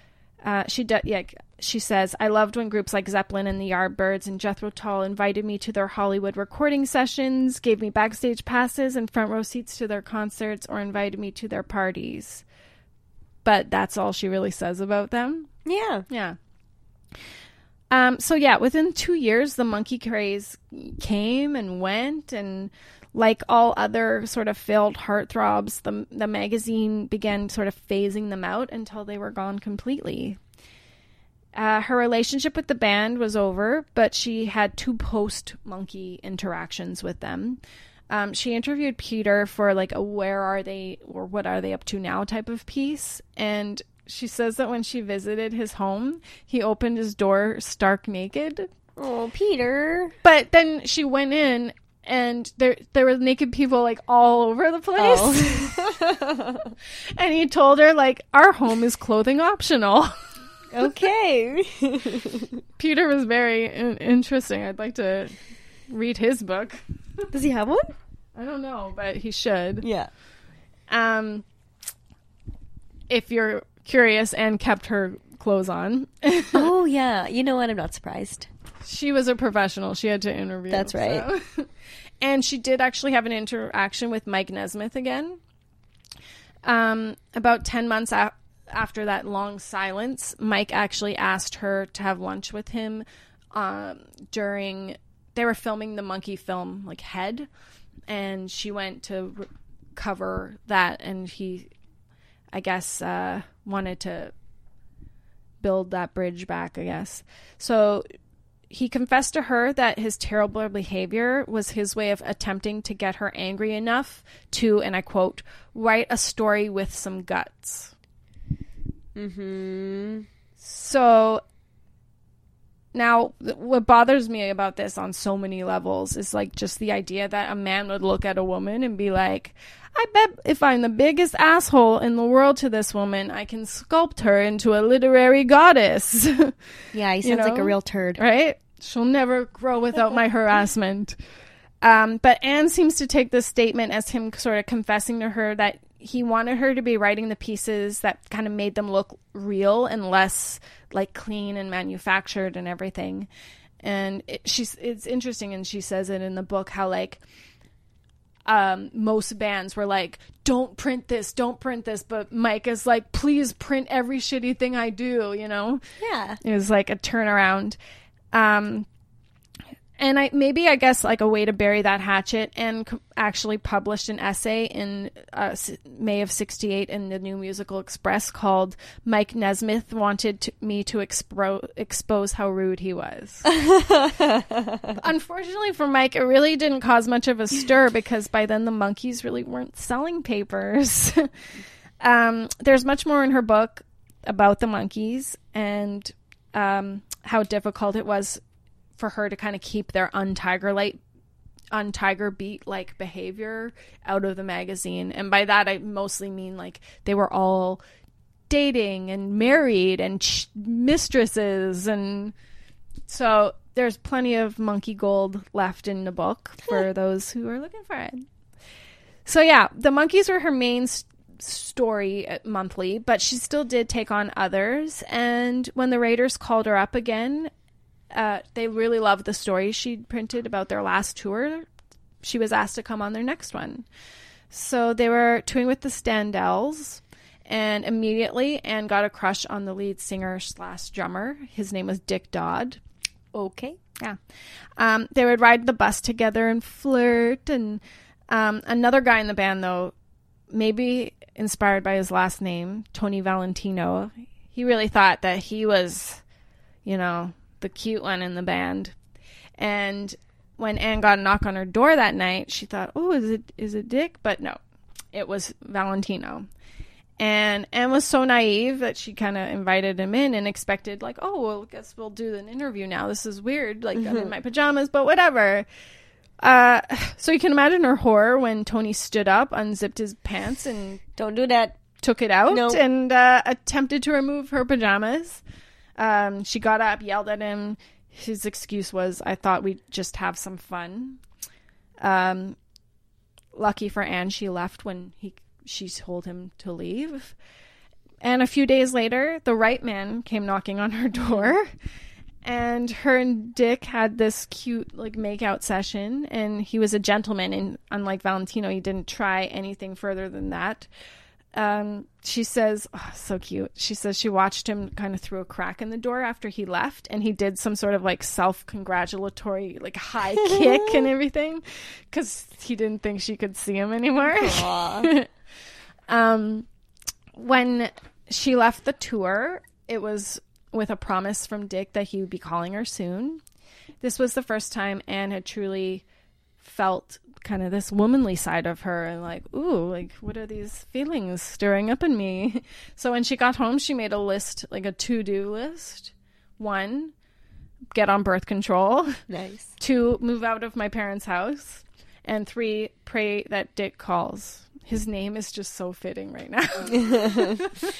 She says, I loved when groups like Zeppelin and the Yardbirds and Jethro Tull invited me to their Hollywood recording sessions, gave me backstage passes and front row seats to their concerts, or invited me to their parties. But that's all she really says about them. Yeah. Yeah. So yeah, within 2 years, the monkey craze came and went, and like all other sort of failed heartthrobs, the magazine began sort of phasing them out until they were gone completely. Her relationship with the band was over, but she had 2 post-monkey interactions with them. She interviewed Peter for like a where are they or what are they up to now type of piece, and she says that when she visited his home, he opened his door stark naked. Oh, Peter. But then she went in, and there were naked people, like, all over the place. Oh. And he told her, like, our home is clothing optional. Okay. Peter was very interesting. I'd like to read his book. Does he have one? I don't know, but he should. Yeah. If you're curious, Anne kept her clothes on. Oh, yeah. You know what? I'm not surprised. She was a professional. She had to interview. That's right. So. And she did actually have an interaction with Mike Nesmith again. About 10 months after that long silence, Mike actually asked her to have lunch with him during... They were filming the monkey film, like, Head, and she went to cover that, and he, I guess, wanted to build that bridge back, I guess. So he confessed to her that his terrible behavior was his way of attempting to get her angry enough to, and I quote, write a story with some guts. Mm-hmm. So now what bothers me about this on so many levels is like just the idea that a man would look at a woman and be like, I bet if I'm the biggest asshole in the world to this woman, I can sculpt her into a literary goddess. Yeah, he sounds like a real turd. Right? She'll never grow without my harassment. But Anne seems to take this statement as him sort of confessing to her that he wanted her to be writing the pieces that kind of made them look real and less like clean and manufactured and everything. And it's interesting, and she says it in the book, how like most bands were like, don't print this, but Mike is like, please print every shitty thing I do, you know? Yeah. It was like a turnaround. And I guess like a way to bury that hatchet, and actually published an essay in May of '68 in the New Musical Express called Mike Nesmith Wanted Me to Expose How Rude He Was. Unfortunately for Mike, it really didn't cause much of a stir because by then the Monkees really weren't selling papers. There's much more in her book about the Monkees and how difficult it was for her to kind of keep their un-Tiger Beat-like behavior out of the magazine. And by that, I mostly mean, like, they were all dating and married and mistresses. And so there's plenty of monkey gold left in the book for those who are looking for it. So, yeah, the Monkees were her main story monthly, but she still did take on others. And when the Raiders called her up again, they really loved the story she'd printed about their last tour. She was asked to come on their next one. So they were touring with the Standells, and immediately Anne got a crush on the lead singer / drummer. His name was Dick Dodd. Okay. Yeah. They would ride the bus together and flirt. And another guy in the band, though, maybe inspired by his last name, Tony Valentino, he really thought that he was, you know, the cute one in the band. And when Anne got a knock on her door that night, she thought, oh, is it Dick? But no, it was Valentino. And Anne was so naive that she kind of invited him in and expected, like, oh, well, I guess we'll do an interview now. This is weird. Like, I'm in my pajamas, but whatever. So you can imagine her horror when Tony stood up, unzipped his pants, and don't do that. Took it out. Nope. And attempted to remove her pajamas. She got up, yelled at him. His excuse was, I thought we'd just have some fun. Lucky for Anne, she left when she told him to leave. And a few days later, the right man came knocking on her door. And her and Dick had this cute, like, make-out session. And he was a gentleman. And unlike Valentino, he didn't try anything further than that. She says, oh, so cute. She says she watched him kind of through a crack in the door after he left, and he did some sort of like self-congratulatory, like high kick and everything, because he didn't think she could see him anymore. When she left the tour, it was with a promise from Dick that he would be calling her soon. This was the first time Anne had truly felt kind of this womanly side of her, and like, ooh, like, what are these feelings stirring up in me? So when she got home, she made a list, like a to-do list. 1, get on birth control. Nice. 2, move out of my parents' house. And 3, pray that Dick calls. His name is just so fitting right now.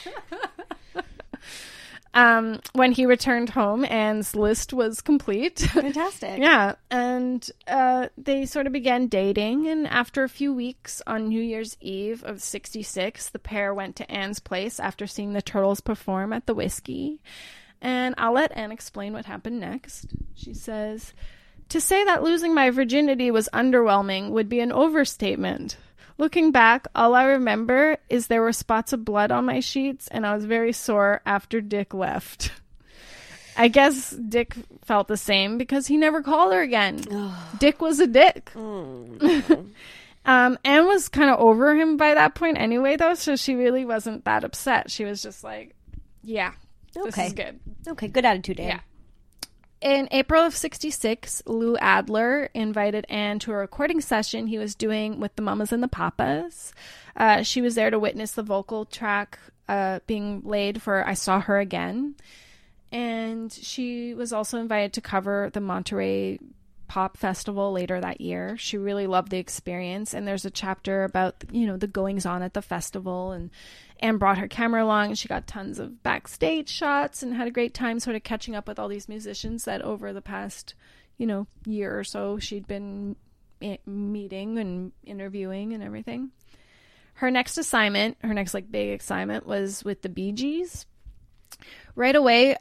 When he returned home, Anne's list was complete. Fantastic. Yeah. And they sort of began dating. And after a few weeks, on New Year's Eve of 1966, the pair went to Anne's place after seeing the Turtles perform at the Whiskey. And I'll let Anne explain what happened next. She says, "To say that losing my virginity was underwhelming would be an overstatement. Looking back, all I remember is there were spots of blood on my sheets, and I was very sore after Dick left." I guess Dick felt the same because he never called her again. Dick was a dick. Anne was kind of over him by that point anyway, though, so she really wasn't that upset. She was just like, yeah, this is good. Okay, good attitude, Anne. Yeah. In April of 1966, Lou Adler invited Anne to a recording session he was doing with the Mamas and the Papas. She was there to witness the vocal track being laid for I Saw Her Again. And she was also invited to cover the Monterey Pop Festival later that year. She really loved the experience. And there's a chapter about, you know, the goings-on at the festival. And Anne brought her camera along, and she got tons of backstage shots and had a great time sort of catching up with all these musicians that over the past, you know, year or so she'd been meeting and interviewing and everything. Her next assignment, like big assignment, was with the Bee Gees. Right away,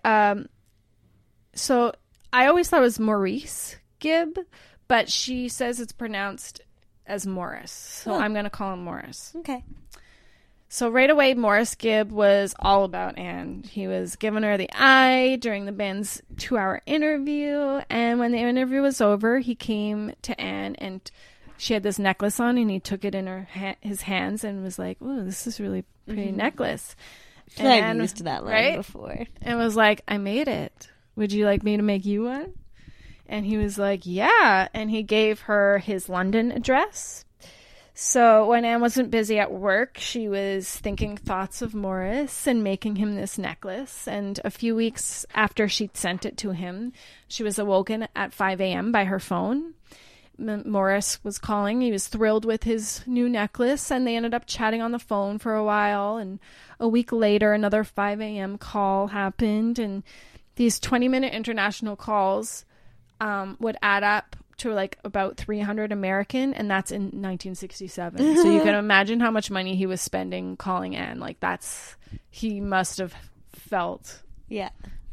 so I always thought it was Maurice Gibb, but she says it's pronounced as Morris. So I'm going to call him Morris. Okay. So right away, Morris Gibb was all about Anne. He was giving her the eye during the band's 2-hour interview. And when the interview was over, he came to Anne, and she had this necklace on, and he took it in his hands and was like, "Ooh, this is really pretty necklace." And I've used that line before. And was like, "I made it. Would you like me to make you one?" And he was like, "Yeah." And he gave her his London address. So when Anne wasn't busy at work, she was thinking thoughts of Morris and making him this necklace. And a few weeks after she'd sent it to him, she was awoken at 5 a.m. by her phone. Morris was calling. He was thrilled with his new necklace, and they ended up chatting on the phone for a while. And a week later, another 5 a.m. call happened. And these 20-minute international calls would add up to like about 300 American, and that's in 1967. So you can imagine how much money he was spending calling Anne. Like, he must have felt. Yeah.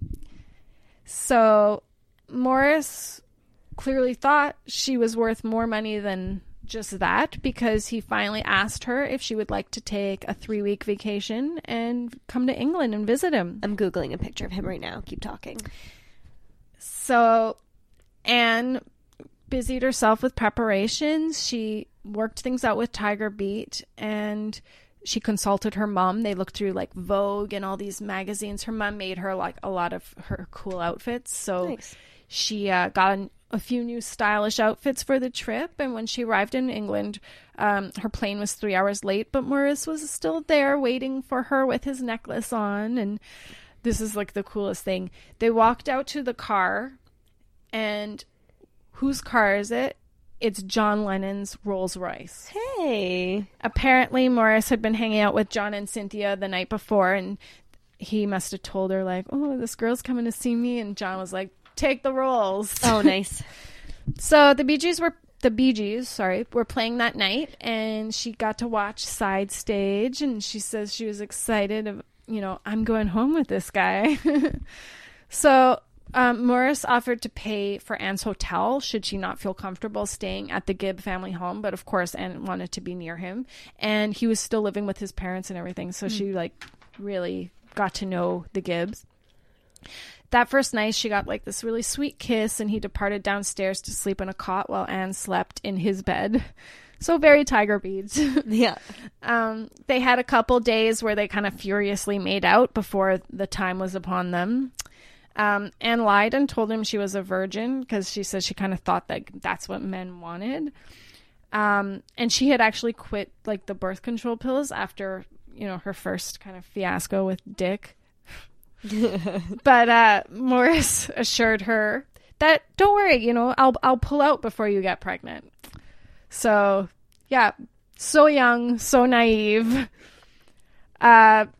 So Morris clearly thought she was worth more money than just that, because he finally asked her if she would like to take a 3-week vacation and come to England and visit him. I'm Googling a picture of him right now. Keep talking. So Anne busied herself with preparations. She worked things out with Tiger Beat, and she consulted her mom. They looked through like Vogue and all these magazines. Her mom made her like a lot of her cool outfits. So nice. She got a few new stylish outfits for the trip. And when she arrived in England, her plane was 3 hours late, but Morris was still there waiting for her with his necklace on. And this is like the coolest thing. They walked out to the car, and whose car is it? It's John Lennon's Rolls Royce. Hey. Apparently, Morris had been hanging out with John and Cynthia the night before, and he must have told her, like, "Oh, this girl's coming to see me." And John was like, "Take the Rolls." Oh, nice. So the Bee Gees were playing that night, and she got to watch side stage, and she says she was excited. I'm going home with this guy. So Morris offered to pay for Anne's hotel should she not feel comfortable staying at the Gibb family home, but of course Anne wanted to be near him, and he was still living with his parents and everything, so she like really got to know the Gibbs. That first night she got like this really sweet kiss, and he departed downstairs to sleep in a cot while Anne slept in his bed. So very Tiger Beat. Yeah. They had a couple days where they kind of furiously made out before the time was upon them. Anne lied and told him she was a virgin because she said she kind of thought that that's what men wanted. And she had actually quit like the birth control pills after, her first kind of fiasco with Dick. But Morris assured her that, don't worry, I'll pull out before you get pregnant. So, yeah, so young, so naive. Her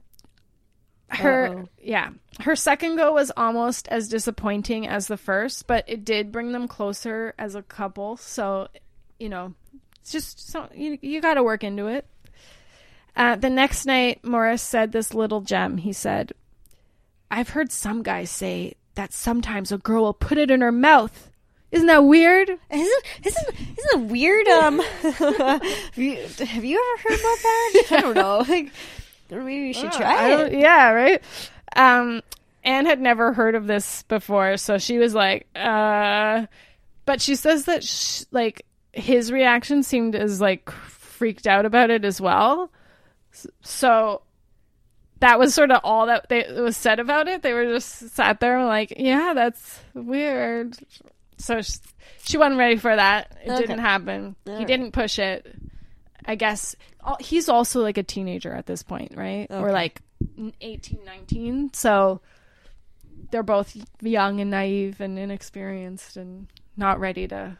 second go was almost as disappointing as the first, but it did bring them closer as a couple. So, it's just you got to work into it. The next night, Morris said this little gem. He said, "I've heard some guys say that sometimes a girl will put it in her mouth. Isn't that weird?" Isn't it weird? Have you ever heard about that? I don't know. Like, maybe you should try it. Yeah, right. Anne had never heard of this before, so she was like, but she says that his reaction seemed as like freaked out about it as well. So that was sort of all that was said about it. They were just sat there like, yeah, that's weird. So she wasn't ready for that. It didn't happen. He didn't push it. I guess he's also like a teenager at this point, right? Okay. Or like 18, 19. So they're both young and naive and inexperienced and not ready to,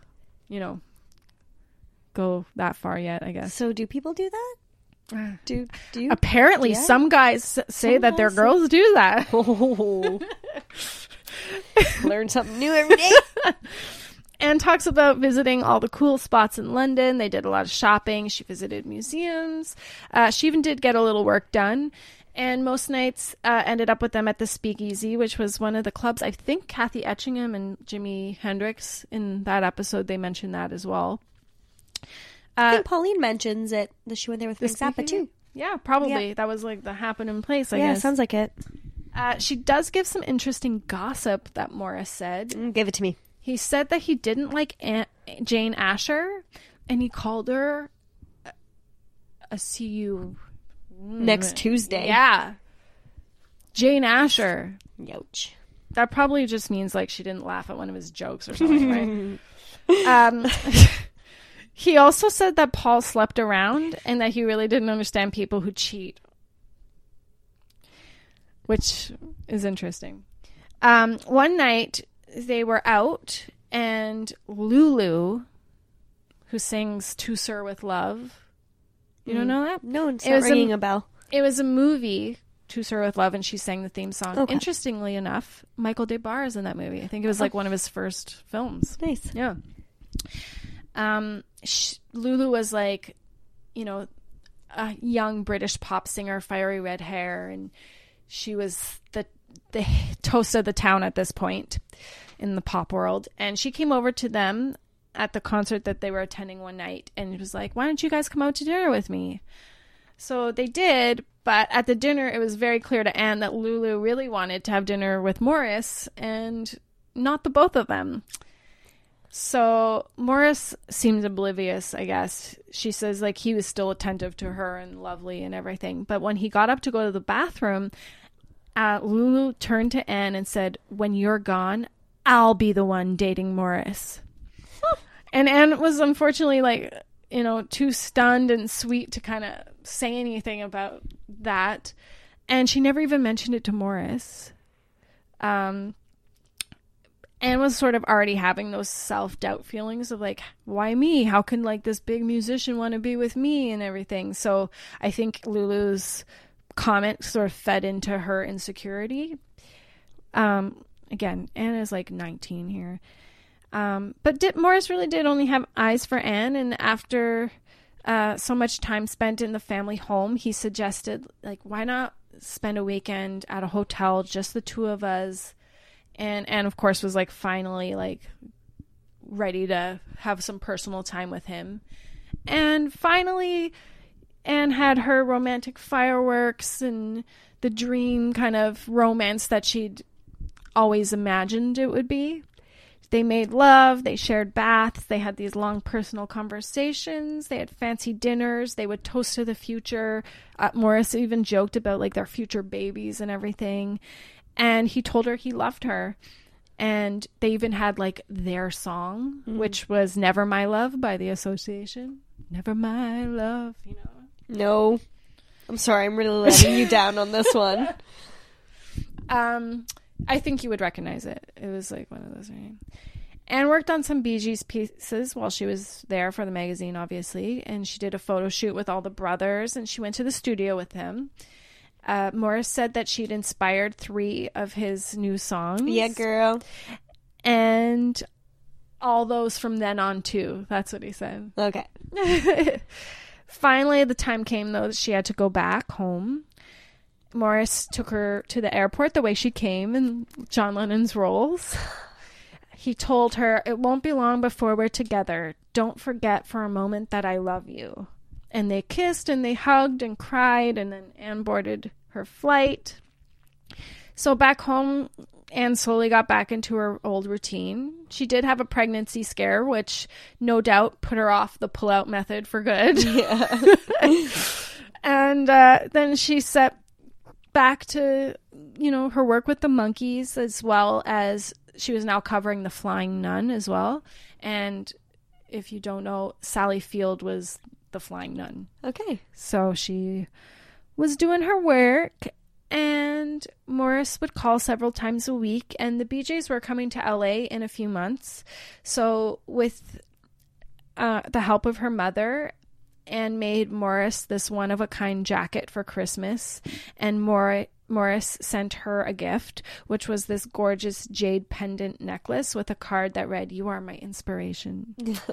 go that far yet, I guess. So do people do that? Do you? Apparently, some guys say that their girls do that. Oh. Learn something new every day. Anne talks about visiting all the cool spots in London. They did a lot of shopping. She visited museums. She even did get a little work done. And most nights ended up with them at the Speakeasy, which was one of the clubs. I think Kathy Etchingham and Jimi Hendrix, in that episode, they mentioned that as well. I think Pauline mentions it. She went there with Frank Zappa too. Yeah, probably. Yeah. That was like the happening place, I guess. Yeah, sounds like it. She does give some interesting gossip that Morris said. Give it to me. He said that he didn't like Jane Asher, and he called her a see you next Tuesday. Yeah. Jane Asher. Ouch. That probably just means like she didn't laugh at one of his jokes or something, right? He also said that Paul slept around and that he really didn't understand people who cheat, which is interesting. One night they were out and Lulu, who sings To Sir With Love, you don't know that? No, it's not ringing a bell. It was a movie, To Sir With Love, and she sang the theme song. Okay. Interestingly enough, Michael Des Barres is in that movie. I think it was like one of his first films. Nice. Yeah. Lulu was like, a young British pop singer, fiery red hair, and she was the toast of the town at this point in the pop world. And she came over to them at the concert that they were attending one night and was like, "Why don't you guys come out to dinner with me?" So they did, but at the dinner it was very clear to Anne that Lulu really wanted to have dinner with Morris and not the both of them. So Morris seemed oblivious, I guess. She says like he was still attentive to her and lovely and everything. But when he got up to go to the bathroom, Lulu turned to Anne and said, "When you're gone, I'll be the one dating Morris." And Anne was unfortunately like, too stunned and sweet to kind of say anything about that. And she never even mentioned it to Morris. Anne was sort of already having those self-doubt feelings of like, why me? How can like this big musician want to be with me and everything? So I think Lulu's comment sort of fed into her insecurity. Again, Anne is like 19 here. But Morris really did only have eyes for Anne. And after so much time spent in the family home, he suggested like, why not spend a weekend at a hotel, just the two of us? And Anne, of course, was like finally like ready to have some personal time with him. And finally, Anne had her romantic fireworks and the dream kind of romance that she'd always imagined it would be. They made love, they shared baths, they had these long personal conversations, they had fancy dinners, they would toast to the future. Morris even joked about like their future babies and everything. And he told her he loved her. And they even had like their song, which was Never My Love by The Association. Never My Love, you know. No. I'm sorry, I'm really letting you down on this one. I think you would recognize it. It was like one of those. Right? Anne worked on some Bee Gees pieces while she was there for the magazine, obviously. And she did a photo shoot with all the brothers, and she went to the studio with him. Morris said that she'd inspired 3 of his new songs. Yeah, girl. And all those from then on, too. That's what he said. Okay. Finally, the time came, though, that she had to go back home. Morris took her to the airport the way she came in John Lennon's Rolls. He told her, "It won't be long before we're together. Don't forget for a moment that I love you." And they kissed and they hugged and cried, and then Anne boarded her flight. So back home, Anne slowly got back into her old routine. She did have a pregnancy scare, which no doubt put her off the pull-out method for good. Yeah. And then she set back to, you know, her work with the Monkees, as well as she was now covering The Flying Nun as well. And if you don't know, Sally Field was the Flying Nun. Okay. So she was doing her work, and Morris would call several times a week, and the Bee Gees were coming to LA in a few months. So with the help of her mother, Anne made Morris this one-of-a-kind jacket for Christmas, and Morris sent her a gift, which was this gorgeous jade pendant necklace with a card that read, "You are my inspiration."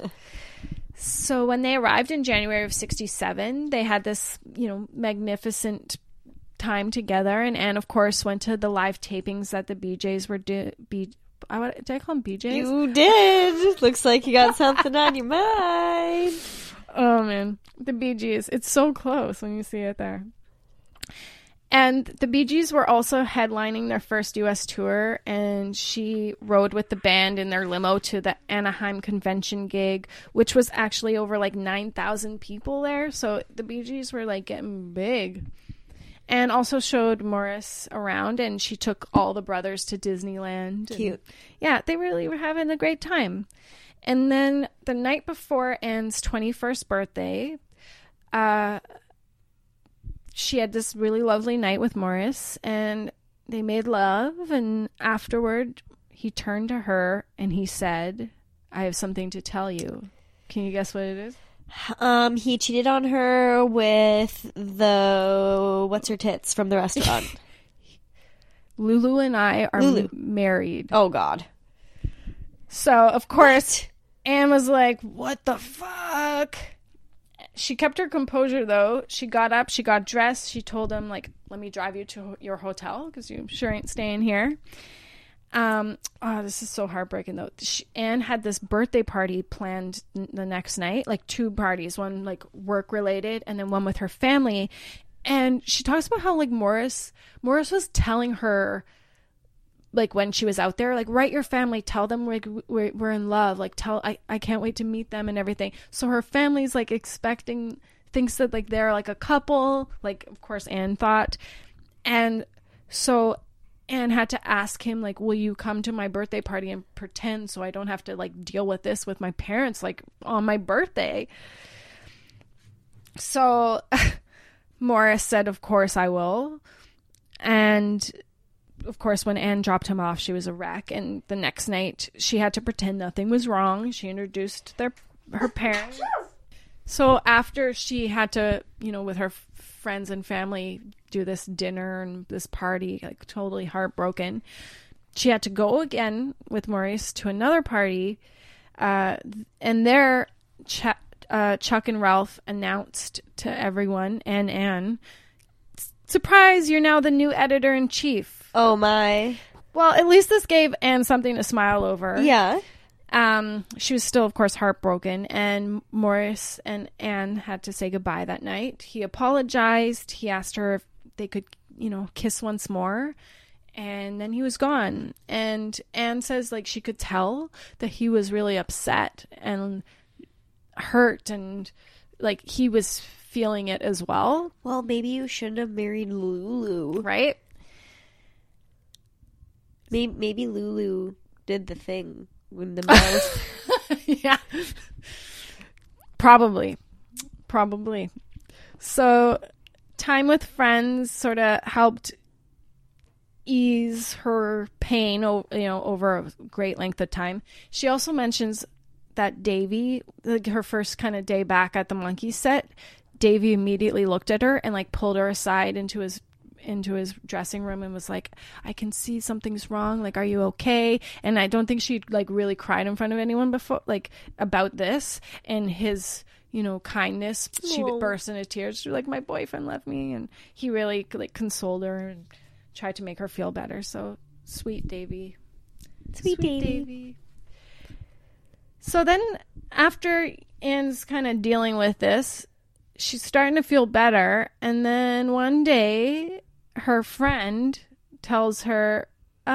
So when they arrived in January of 1967, they had this, you know, magnificent time together. And Anne, of course, went to the live tapings that the Bee Gees were did I call them Bee Gees? You did. Looks like you got something on your mind. Oh, man. The Bee Gees. It's so close when you see it there. And the Bee Gees were also headlining their first U.S. tour, and she rode with the band in their limo to the Anaheim convention gig, which was actually over like 9,000 people there. So the Bee Gees were like getting big. And also showed Morris around, and she took all the brothers to Disneyland. Cute. Yeah, they really were having a great time. And then the night before Anne's 21st birthday, she had this really lovely night with Morris, and they made love. And afterward, he turned to her and he said, "I have something to tell you." Can you guess what it is? He cheated on her with the what's her tits from the restaurant. Lulu and I are married. Oh God. So of course, Anne was like, "What the fuck?" She kept her composure, though. She got up, she got dressed. She told him, like, "Let me drive you to your hotel, because you sure ain't staying here." This is so heartbreaking, though. Anne had this birthday party planned the next night, like 2 parties, one like work related and then one with her family. And she talks about how like Morris was telling her, like, when she was out there, like, write your family, tell them we're in love, like, I can't wait to meet them and everything. So her family's like thinks that like they're like a couple, like, of course Anne thought. And so Anne had to ask him, like, will you come to my birthday party and pretend so I don't have to like deal with this with my parents, like, on my birthday? So Morris said, "Of course I will." And of course, when Anne dropped him off, she was a wreck. And the next night, she had to pretend nothing was wrong. She introduced her parents. So after she had to, you know, with her friends and family, do this dinner and this party, like totally heartbroken, she had to go again with Maurice to another party. And there, Chuck and Ralph announced to everyone and Anne, "Surprise, you're now the new editor-in-chief." Oh my. Well, at least this gave Anne something to smile over. Yeah. She was still, of course, heartbroken, and Morris and Anne had to say goodbye that night. He apologized. He asked her if they could, you know, kiss once more, and then he was gone. And Anne says, like, she could tell that he was really upset and hurt, and like he was feeling it as well. Well, maybe you shouldn't have married Lulu. Right? Maybe Lulu did the thing with the mouth. Yeah. Probably. So time with friends sort of helped ease her pain, over a great length of time. She also mentions that Davy, like her first kind of day back at the Monkey set, Davy immediately looked at her and like pulled her aside into his dressing room and was like, I can see something's wrong. Like, are you okay? And I don't think she like really cried in front of anyone before, like about this. And his, kindness, she burst into tears. She was like, my boyfriend left me. And he really like consoled her and tried to make her feel better. So sweet Davy. Sweet Davy. So then after Anne's kind of dealing with this, she's starting to feel better. And then one day her friend tells her,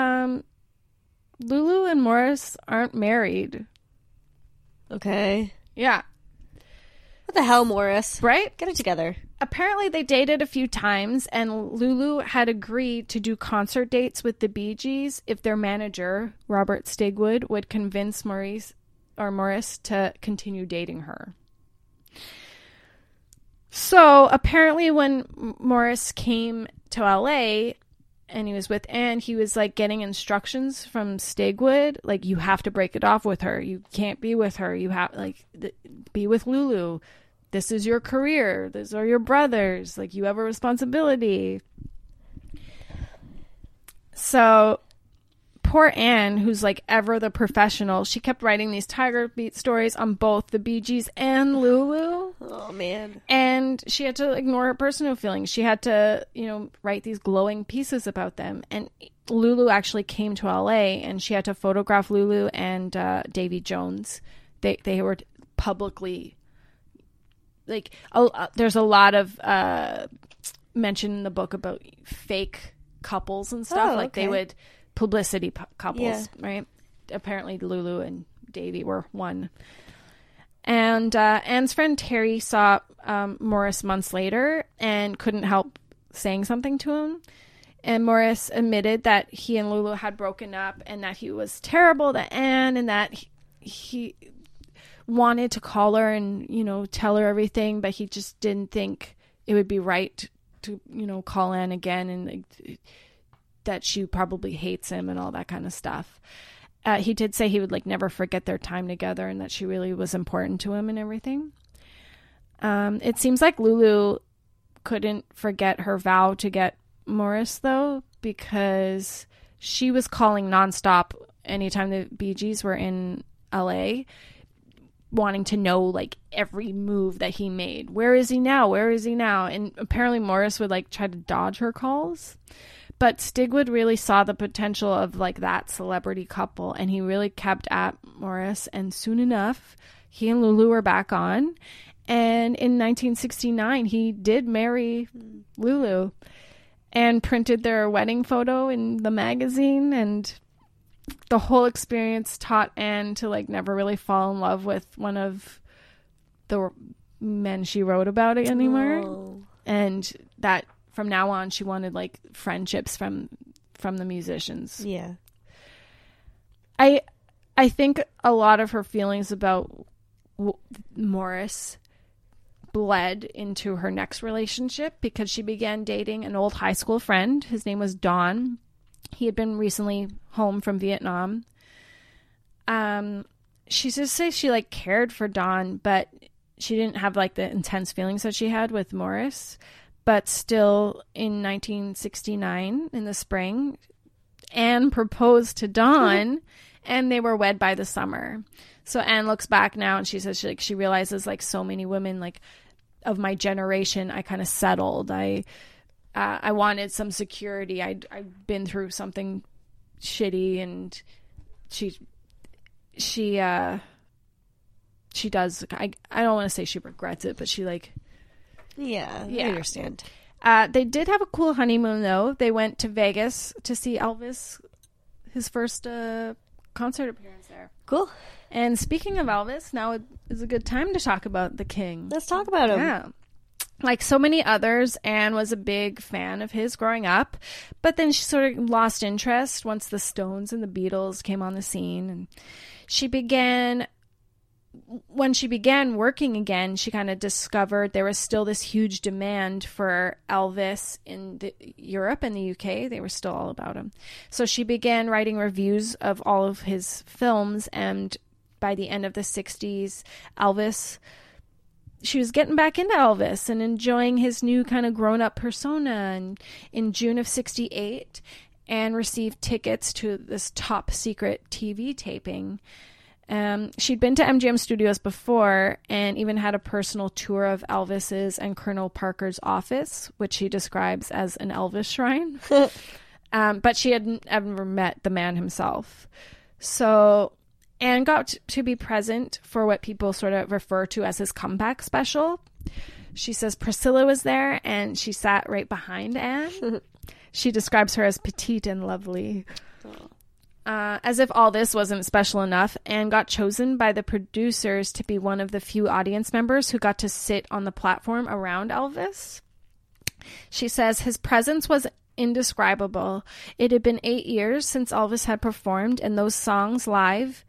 Lulu and Morris aren't married. Okay. Yeah. What the hell, Morris? Right? Get it together. Apparently they dated a few times, and Lulu had agreed to do concert dates with the Bee Gees if their manager, Robert Stigwood, would convince Morris to continue dating her. So apparently when Morris came to LA and he was with Anne, he was like getting instructions from Stigwood, like, you have to break it off with her. You can't be with her. You have be with Lulu. This is your career. These are your brothers. Like, you have a responsibility. So poor Anne, who's like ever the professional, she kept writing these Tiger Beat stories on both the Bee Gees and Lulu. Oh, man. And she had to ignore her personal feelings. She had to, write these glowing pieces about them. And Lulu actually came to LA and she had to photograph Lulu and Davy Jones. They were publicly, like, there's a lot of mention in the book about fake couples and stuff. Oh, like they would publicity couples, yeah. Right? Apparently Lulu and Davy were one. And Anne's friend Terry saw Morris months later and couldn't help saying something to him. And Morris admitted that he and Lulu had broken up and that he was terrible to Anne and that he wanted to call her and, tell her everything, but he just didn't think it would be right to, call Anne again and that she probably hates him and all that kind of stuff. He did say he would never forget their time together and that she really was important to him and everything. It seems like Lulu couldn't forget her vow to get Morris, though, because she was calling nonstop anytime the Bee Gees were in LA, wanting to know every move that he made. Where is he now? And apparently Morris would try to dodge her calls. But Stigwood really saw the potential of that celebrity couple, and he really kept at Morris. And soon enough, he and Lulu were back on. And in 1969, he did marry Lulu and printed their wedding photo in the magazine. And the whole experience taught Anne to never really fall in love with one of the men she wrote about anymore. Oh. And that from now on, she wanted friendships from the musicians. Yeah. I think a lot of her feelings about Morris bled into her next relationship because she began dating an old high school friend. His name was Don. He had been recently home from Vietnam. She just says she cared for Don, but she didn't have the intense feelings that she had with Morris. But still, in 1969, in the spring, Anne proposed to Don, and they were wed by the summer. So Anne looks back now, and she says she realizes so many women of my generation, I kind of settled. I wanted some security. I'd been through something shitty, and she does. I don't want to say she regrets it, but she Yeah, I understand. They did have a cool honeymoon, though. They went to Vegas to see Elvis, his first concert appearance there. Cool. And speaking of Elvis, now is a good time to talk about the King. Let's talk about him. Yeah. Like so many others, Anne was a big fan of his growing up, but then she sort of lost interest once the Stones and the Beatles came on the scene. And when she began working again, she kind of discovered there was still this huge demand for Elvis in Europe and the UK. They were still all about him. So she began writing reviews of all of his films, and by the end of the 60s, she was getting back into Elvis and enjoying his new kind of grown-up persona. And in June of 68, Anne received tickets to this top-secret TV taping. She'd been to MGM Studios before and even had a personal tour of Elvis's and Colonel Parker's office, which he describes as an Elvis shrine. But she hadn't ever met the man himself. So Anne got to be present for what people sort of refer to as his comeback special. She says Priscilla was there and she sat right behind Anne. She describes her as petite and lovely. As if all this wasn't special enough, Anne got chosen by the producers to be one of the few audience members who got to sit on the platform around Elvis. She says his presence was indescribable. It had been 8 years since Elvis had performed those songs live,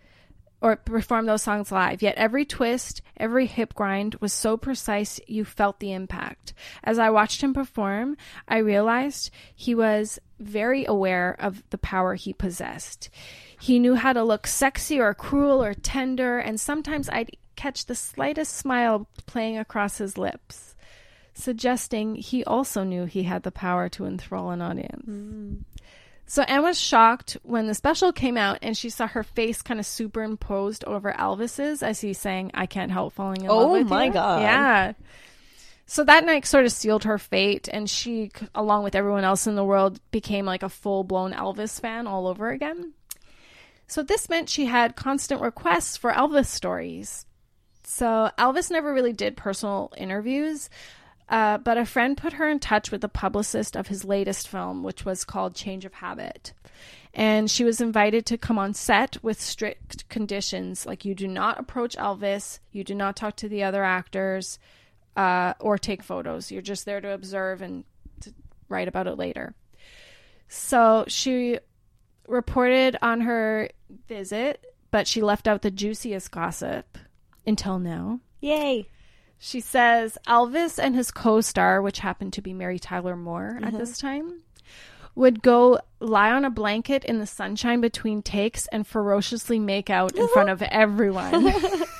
yet every twist, every hip grind was so precise you felt the impact. As I watched him perform, I realized he was very aware of the power he possessed. He knew how to look sexy or cruel or tender, and sometimes I'd catch the slightest smile playing across his lips, suggesting he also knew he had the power to enthrall an audience. So Anne was shocked when the special came out and she saw her face kind of superimposed over Elvis's as he sang "I Can't Help Falling in Love with You." Oh my God. Yeah. So that night sort of sealed her fate, and she, along with everyone else in the world, became like a full-blown Elvis fan all over again. So this meant she had constant requests for Elvis stories. So Elvis never really did personal interviews, but a friend put her in touch with the publicist of his latest film, which was called Change of Habit. And she was invited to come on set with strict conditions, like you do not approach Elvis, you do not talk to the other actors, or take photos. You're just there to observe and to write about it later. So she reported on her visit, but she left out the juiciest gossip until now. Yay. She says Elvis and his co-star, which happened to be Mary Tyler Moore at this time, would go lie on a blanket in the sunshine between takes and ferociously make out in front of everyone.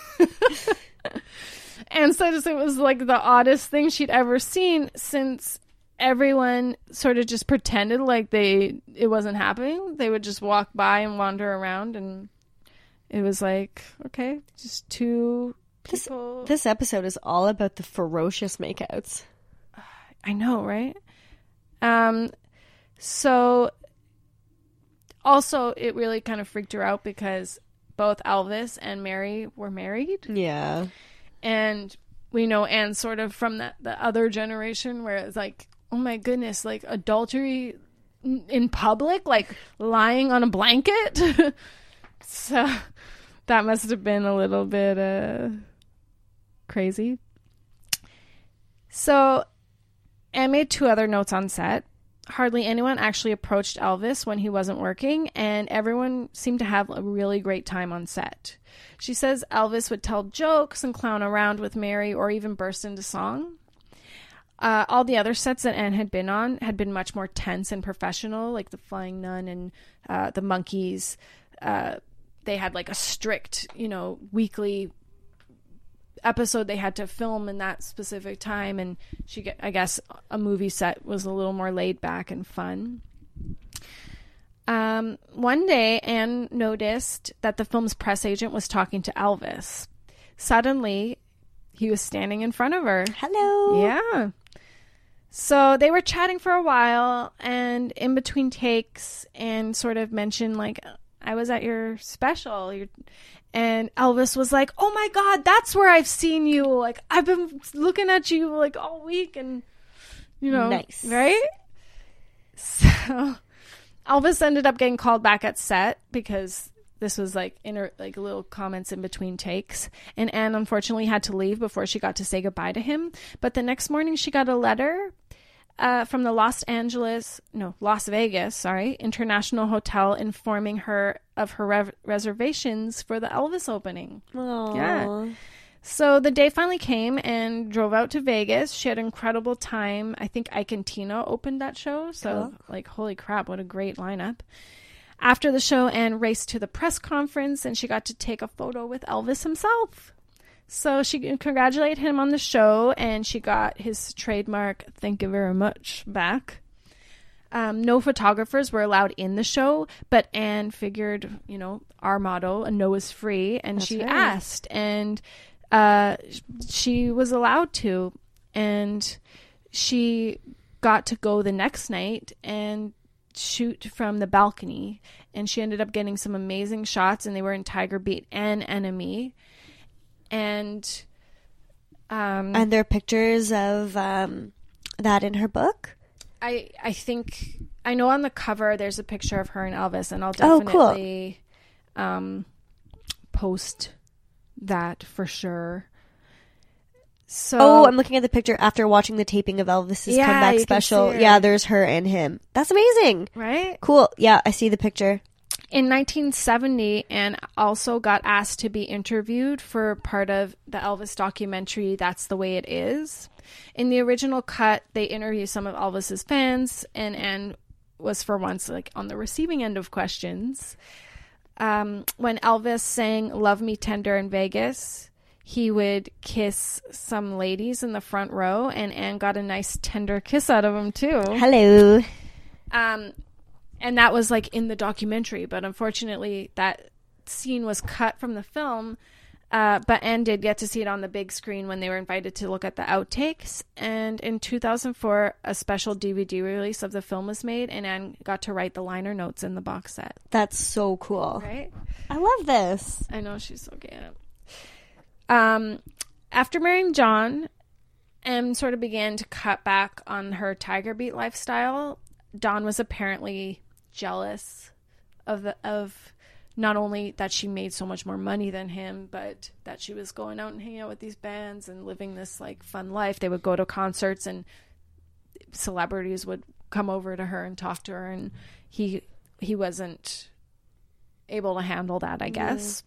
And so it was like the oddest thing she'd ever seen, since everyone sort of just pretended like it wasn't happening. They would just walk by and wander around, and it was like, okay, just two people. This episode is all about the ferocious makeouts. I know, right? So also it really kind of freaked her out because both Elvis and Mary were married. Yeah. And we know Anne sort of from the other generation where it's like, oh my goodness, like adultery in public, like lying on a blanket. So that must have been a little bit crazy. So Anne made 2 other notes on set. Hardly anyone actually approached Elvis when he wasn't working, and everyone seemed to have a really great time on set. She says Elvis would tell jokes and clown around with Mary or even burst into song. All the other sets that Anne had been on had been much more tense and professional, like the Flying Nun and the Monkees. They had like a strict, weekly episode they had to film in that specific time, and I guess a movie set was a little more laid back and fun. One day, Anne noticed that the film's press agent was talking to Elvis. Suddenly, he was standing in front of her. Hello. Yeah. So they were chatting for a while, and in between takes, Anne sort of mentioned, like, I was at your special. And Elvis was like, oh my God, that's where I've seen you. Like, I've been looking at you like all week, and, nice. Right? So Elvis ended up getting called back at set because this was like little comments in between takes. And Anne unfortunately had to leave before she got to say goodbye to him. But the next morning she got a letter from the Las Vegas, International Hotel informing her of her reservations for the Elvis opening. Aww. Yeah. So the day finally came and drove out to Vegas. She had an incredible time. I think Ike and Tina opened that show. So holy crap, what a great lineup. After the show, Anne raced to the press conference and she got to take a photo with Elvis himself. So she congratulated him on the show and she got his trademark "thank you very much" back. No photographers were allowed in the show, but Anne figured, our motto, a no is free, and That's she right. asked, and she was allowed to, and she got to go the next night and shoot from the balcony, and she ended up getting some amazing shots, and they were in Tiger Beat and Enemy, and there are pictures of that in her book. I think I know on the cover there's a picture of her and Elvis, and I'll definitely post that for sure. So I'm looking at the picture after watching the taping of Elvis's comeback you special. can see her. Yeah, there's her and him. That's amazing. right? Cool. Yeah, I see the picture. In 1970, Anne also got asked to be interviewed for part of the Elvis documentary, That's the Way It Is. In the original cut, they interview some of Elvis's fans, and Anne was for once on the receiving end of questions. When Elvis sang Love Me Tender in Vegas, he would kiss some ladies in the front row, and Anne got a nice tender kiss out of him too. Hello. And that was in the documentary, but unfortunately that scene was cut from the film. But Anne did get to see it on the big screen when they were invited to look at the outtakes. And in 2004, a special DVD release of the film was made, and Anne got to write the liner notes in the box set. That's so cool. Right? I love this. I know, she's so cute. After marrying John, Anne sort of began to cut back on her Tiger Beat lifestyle. Don was apparently jealous of not only that she made so much more money than him, but that she was going out and hanging out with these bands and living this fun life. They would go to concerts and celebrities would come over to her and talk to her, and he wasn't able to handle that, I guess.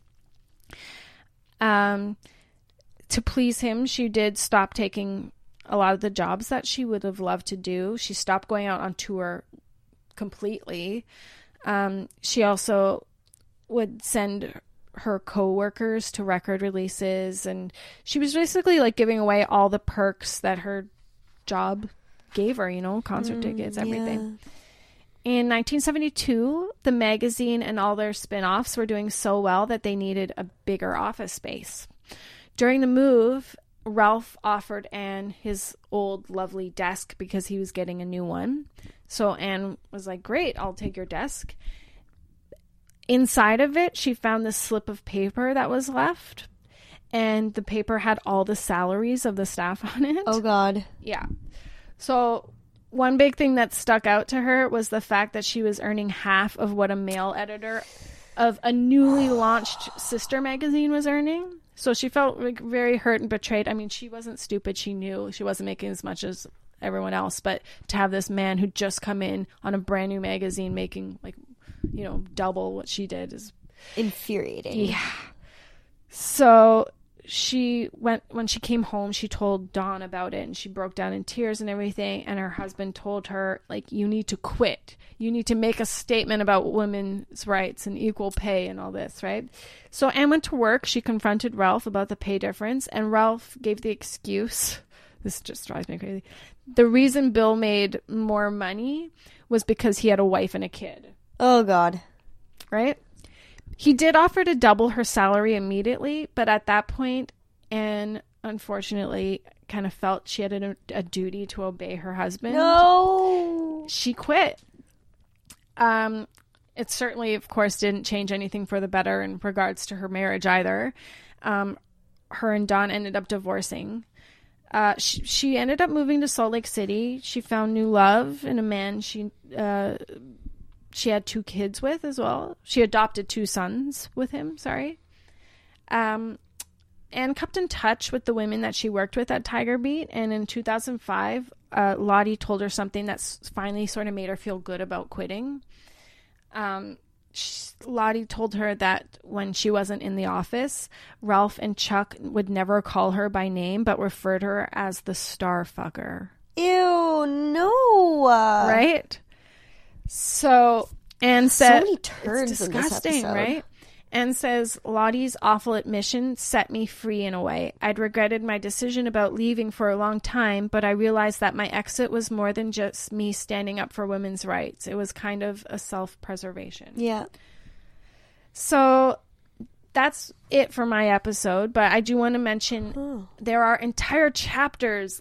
To please him, she did stop taking a lot of the jobs that she would have loved to do. She stopped going out on tour completely. She also would send her co-workers to record releases, and she was basically like giving away all the perks that her job gave her, you know, concert tickets, everything. In 1972, the magazine and all their spin-offs were doing so well that they needed a bigger office space. During the move, Ralph offered Anne his old lovely desk because he was getting a new one. So Anne was like, great, I'll take your desk. Inside of it, she found this slip of paper that was left, and the paper had all the salaries of the staff on it. Oh, God. Yeah. So one big thing that stuck out to her was the fact that she was earning half of what a male editor of a newly launched sister magazine was earning. So she felt like very hurt and betrayed. I mean, she wasn't stupid. She knew she wasn't making as much as everyone else, but to have this man who just come in on a brand new magazine making like, you know, double what she did is infuriating. Yeah. So when she came home, she told Dawn about it, and she broke down in tears and everything. And her husband told her, like, you need to quit. You need to make a statement about women's rights and equal pay and all this, right? So Anne went to work. She confronted Ralph about the pay difference, and Ralph gave the excuse. This just drives me crazy. The reason Bill made more money was because he had a wife and a kid. Oh, God. Right? He did offer to double her salary immediately, but at that point, Anne, unfortunately, kind of felt she had a duty to obey her husband. No! She quit. It certainly, of course, didn't change anything for the better in regards to her marriage either. Her and Don ended up divorcing. She ended up moving to Salt Lake City. She found new love in a man she she had 2 kids with as well. She adopted 2 sons with him, sorry. Anne kept in touch with the women that she worked with at Tiger Beat, and in 2005, Lottie told her something that's finally sort of made her feel good about quitting. Lottie told her that when she wasn't in the office, Ralph and Chuck would never call her by name, but referred to her as the star fucker. Ew, no. Right? So Anne said, so many turns it's disgusting, in this episode. right? Anne says, Lottie's awful admission set me free in a way. I'd regretted my decision about leaving for a long time, but I realized that my exit was more than just me standing up for women's rights. It was kind of a self-preservation. Yeah. So that's it for my episode, but I do want to mention there are entire chapters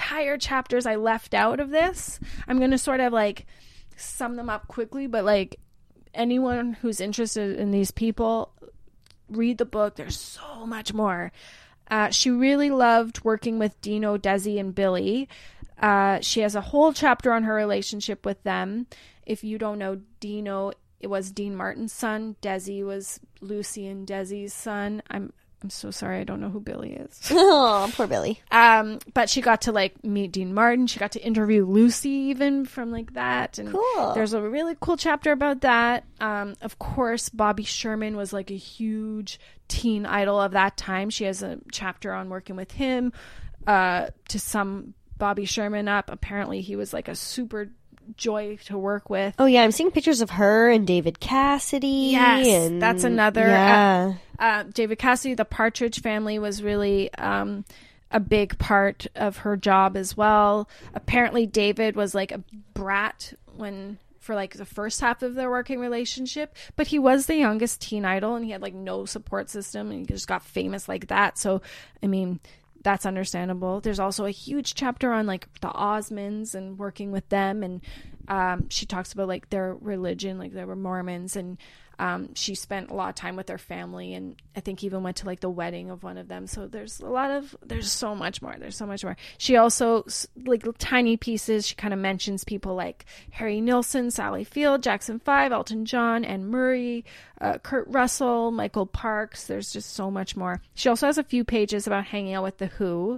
I left out of this. I'm going to sort of like sum them up quickly, but like anyone who's interested in these people, read the book. There's so much more. She really loved working with Dino, Desi, and Billy. She has a whole chapter on her relationship with them. If you don't know, Dino, it was Dean Martin's son. Desi was Lucy and Desi's son. I'm so sorry, I don't know who Billy is. Oh, poor Billy. But she got to like meet Dean Martin. She got to interview Lucy even from like that. And cool. There's a really cool chapter about that. Of course, Bobby Sherman was like a huge teen idol of that time. She has a chapter on working with him. To sum Bobby Sherman up, apparently he was like a super joy to work with. Oh yeah, I'm seeing pictures of her and David Cassidy. Yes, and that's another. Yeah. David Cassidy, the Partridge Family was really a big part of her job as well. Apparently, David was like a brat for like the first half of their working relationship, but he was the youngest teen idol and he had like no support system and he just got famous like that. So, I mean, that's understandable. There's also a huge chapter on like the Osmonds and working with them, and she talks about like their religion, like they were Mormons, and she spent a lot of time with their family, and I think even went to like the wedding of one of them. So there's so much more. There's so much more. She also, like tiny pieces, she kind of mentions people like Harry Nilsson, Sally Field, Jackson 5, Elton John, Anne Murray, Kurt Russell, Michael Parks. There's just so much more. She also has a few pages about hanging out with The Who.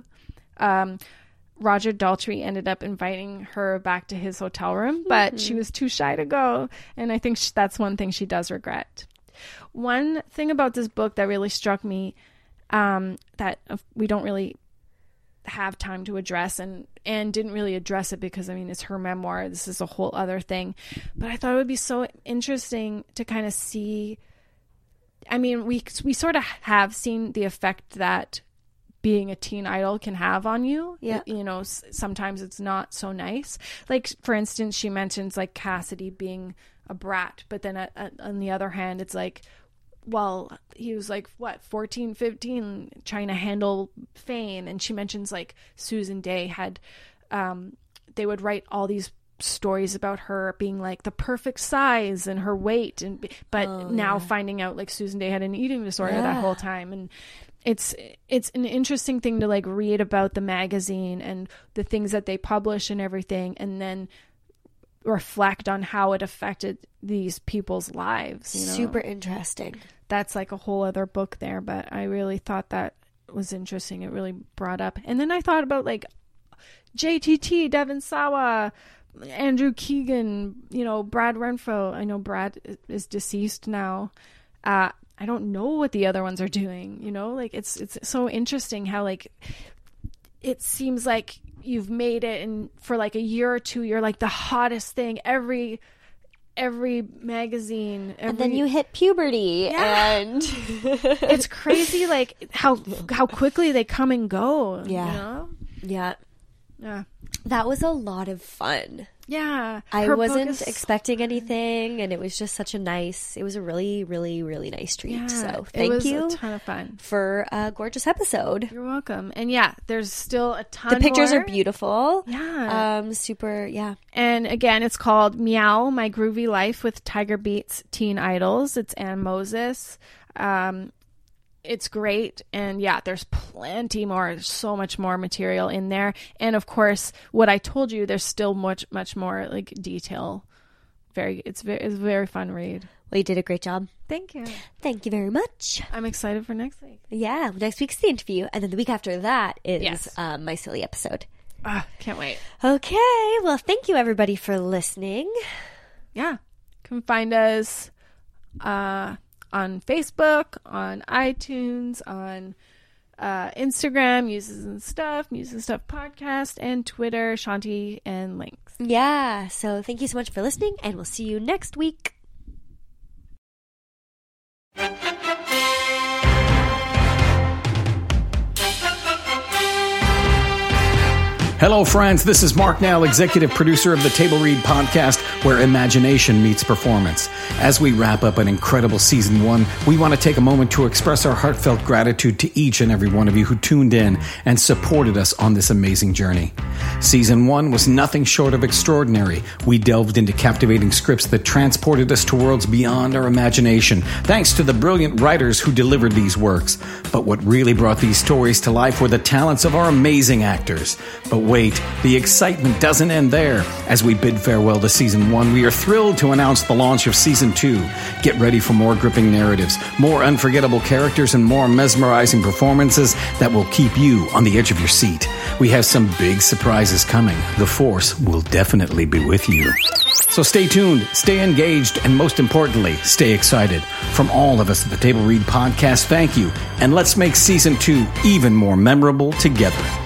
Roger Daltrey ended up inviting her back to his hotel room, but she was too shy to go. And I think that's one thing she does regret. One thing about this book that really struck me, that we don't really have time to address, and didn't really address it because, I mean, it's her memoir. This is a whole other thing. But I thought it would be so interesting to kind of see, I mean, we sort of have seen the effect that being a teen idol can have on you. Yeah. You know, sometimes it's not so nice. Like, for instance, she mentions like Cassidy being a brat, but then on the other hand, it's like, well, he was like, what, 14, 15, trying to handle fame. And she mentions like Susan Day had, they would write all these stories about her being like the perfect size and her weight, but now finding out like Susan Day had an eating disorder that whole time. And it's an interesting thing to like read about the magazine and the things that they publish and everything, and then reflect on how it affected these people's lives. You know? Super interesting. That's like a whole other book there, but I really thought that was interesting. It really brought up. And then I thought about like JTT, Devon Sawa, Andrew Keegan, you know, Brad Renfro. I know Brad is deceased now. I don't know what the other ones are doing, you know, like it's so interesting how like it seems like you've made it, and for like a year or two you're like the hottest thing, every magazine, and then you hit puberty, and it's crazy like how quickly they come and go. Yeah. You know? Yeah. That was a lot of fun. Yeah. I wasn't expecting anything, and it was just it was a really, really, really nice treat. Yeah, so thank you. A ton of fun. For a gorgeous episode. You're welcome. And yeah, there's still a ton The pictures more. are beautiful. Yeah. Super, yeah. And again, it's called Meow, My Groovy Life with Tiger Beat's Teen Idols. It's Ann Moses. It's great. And yeah, there's plenty more, so much more material in there. And of course, what I told you, there's still much more like detail it's a very fun read. Well, you did a great job. Thank you. Thank you very much. I'm excited for next week. Yeah, next week's the interview, and then the week after that is Yes. my silly episode. Can't wait. Okay, well, thank you everybody for listening. Yeah. You can find us on Facebook, on iTunes, on Instagram, Muses and Stuff Podcast, and Twitter, Shanti and Links. Yeah, so thank you so much for listening, and we'll see you next week. Hello, friends. This is Mark Nell, executive producer of the Table Read podcast, where imagination meets performance. As we wrap up an incredible season 1, we want to take a moment to express our heartfelt gratitude to each and every one of you who tuned in and supported us on this amazing journey. Season 1 was nothing short of extraordinary. We delved into captivating scripts that transported us to worlds beyond our imagination, thanks to the brilliant writers who delivered these works. But what really brought these stories to life were the talents of our amazing actors. But wait, the excitement doesn't end there. As we bid farewell to Season 1, we are thrilled to announce the launch of Season 2. Get ready for more gripping narratives, more unforgettable characters, and more mesmerizing performances that will keep you on the edge of your seat. We have some big surprises coming. The Force will definitely be with you. So stay tuned, stay engaged, and most importantly, stay excited. From all of us at the Table Read podcast, thank you, and let's make Season 2 even more memorable together.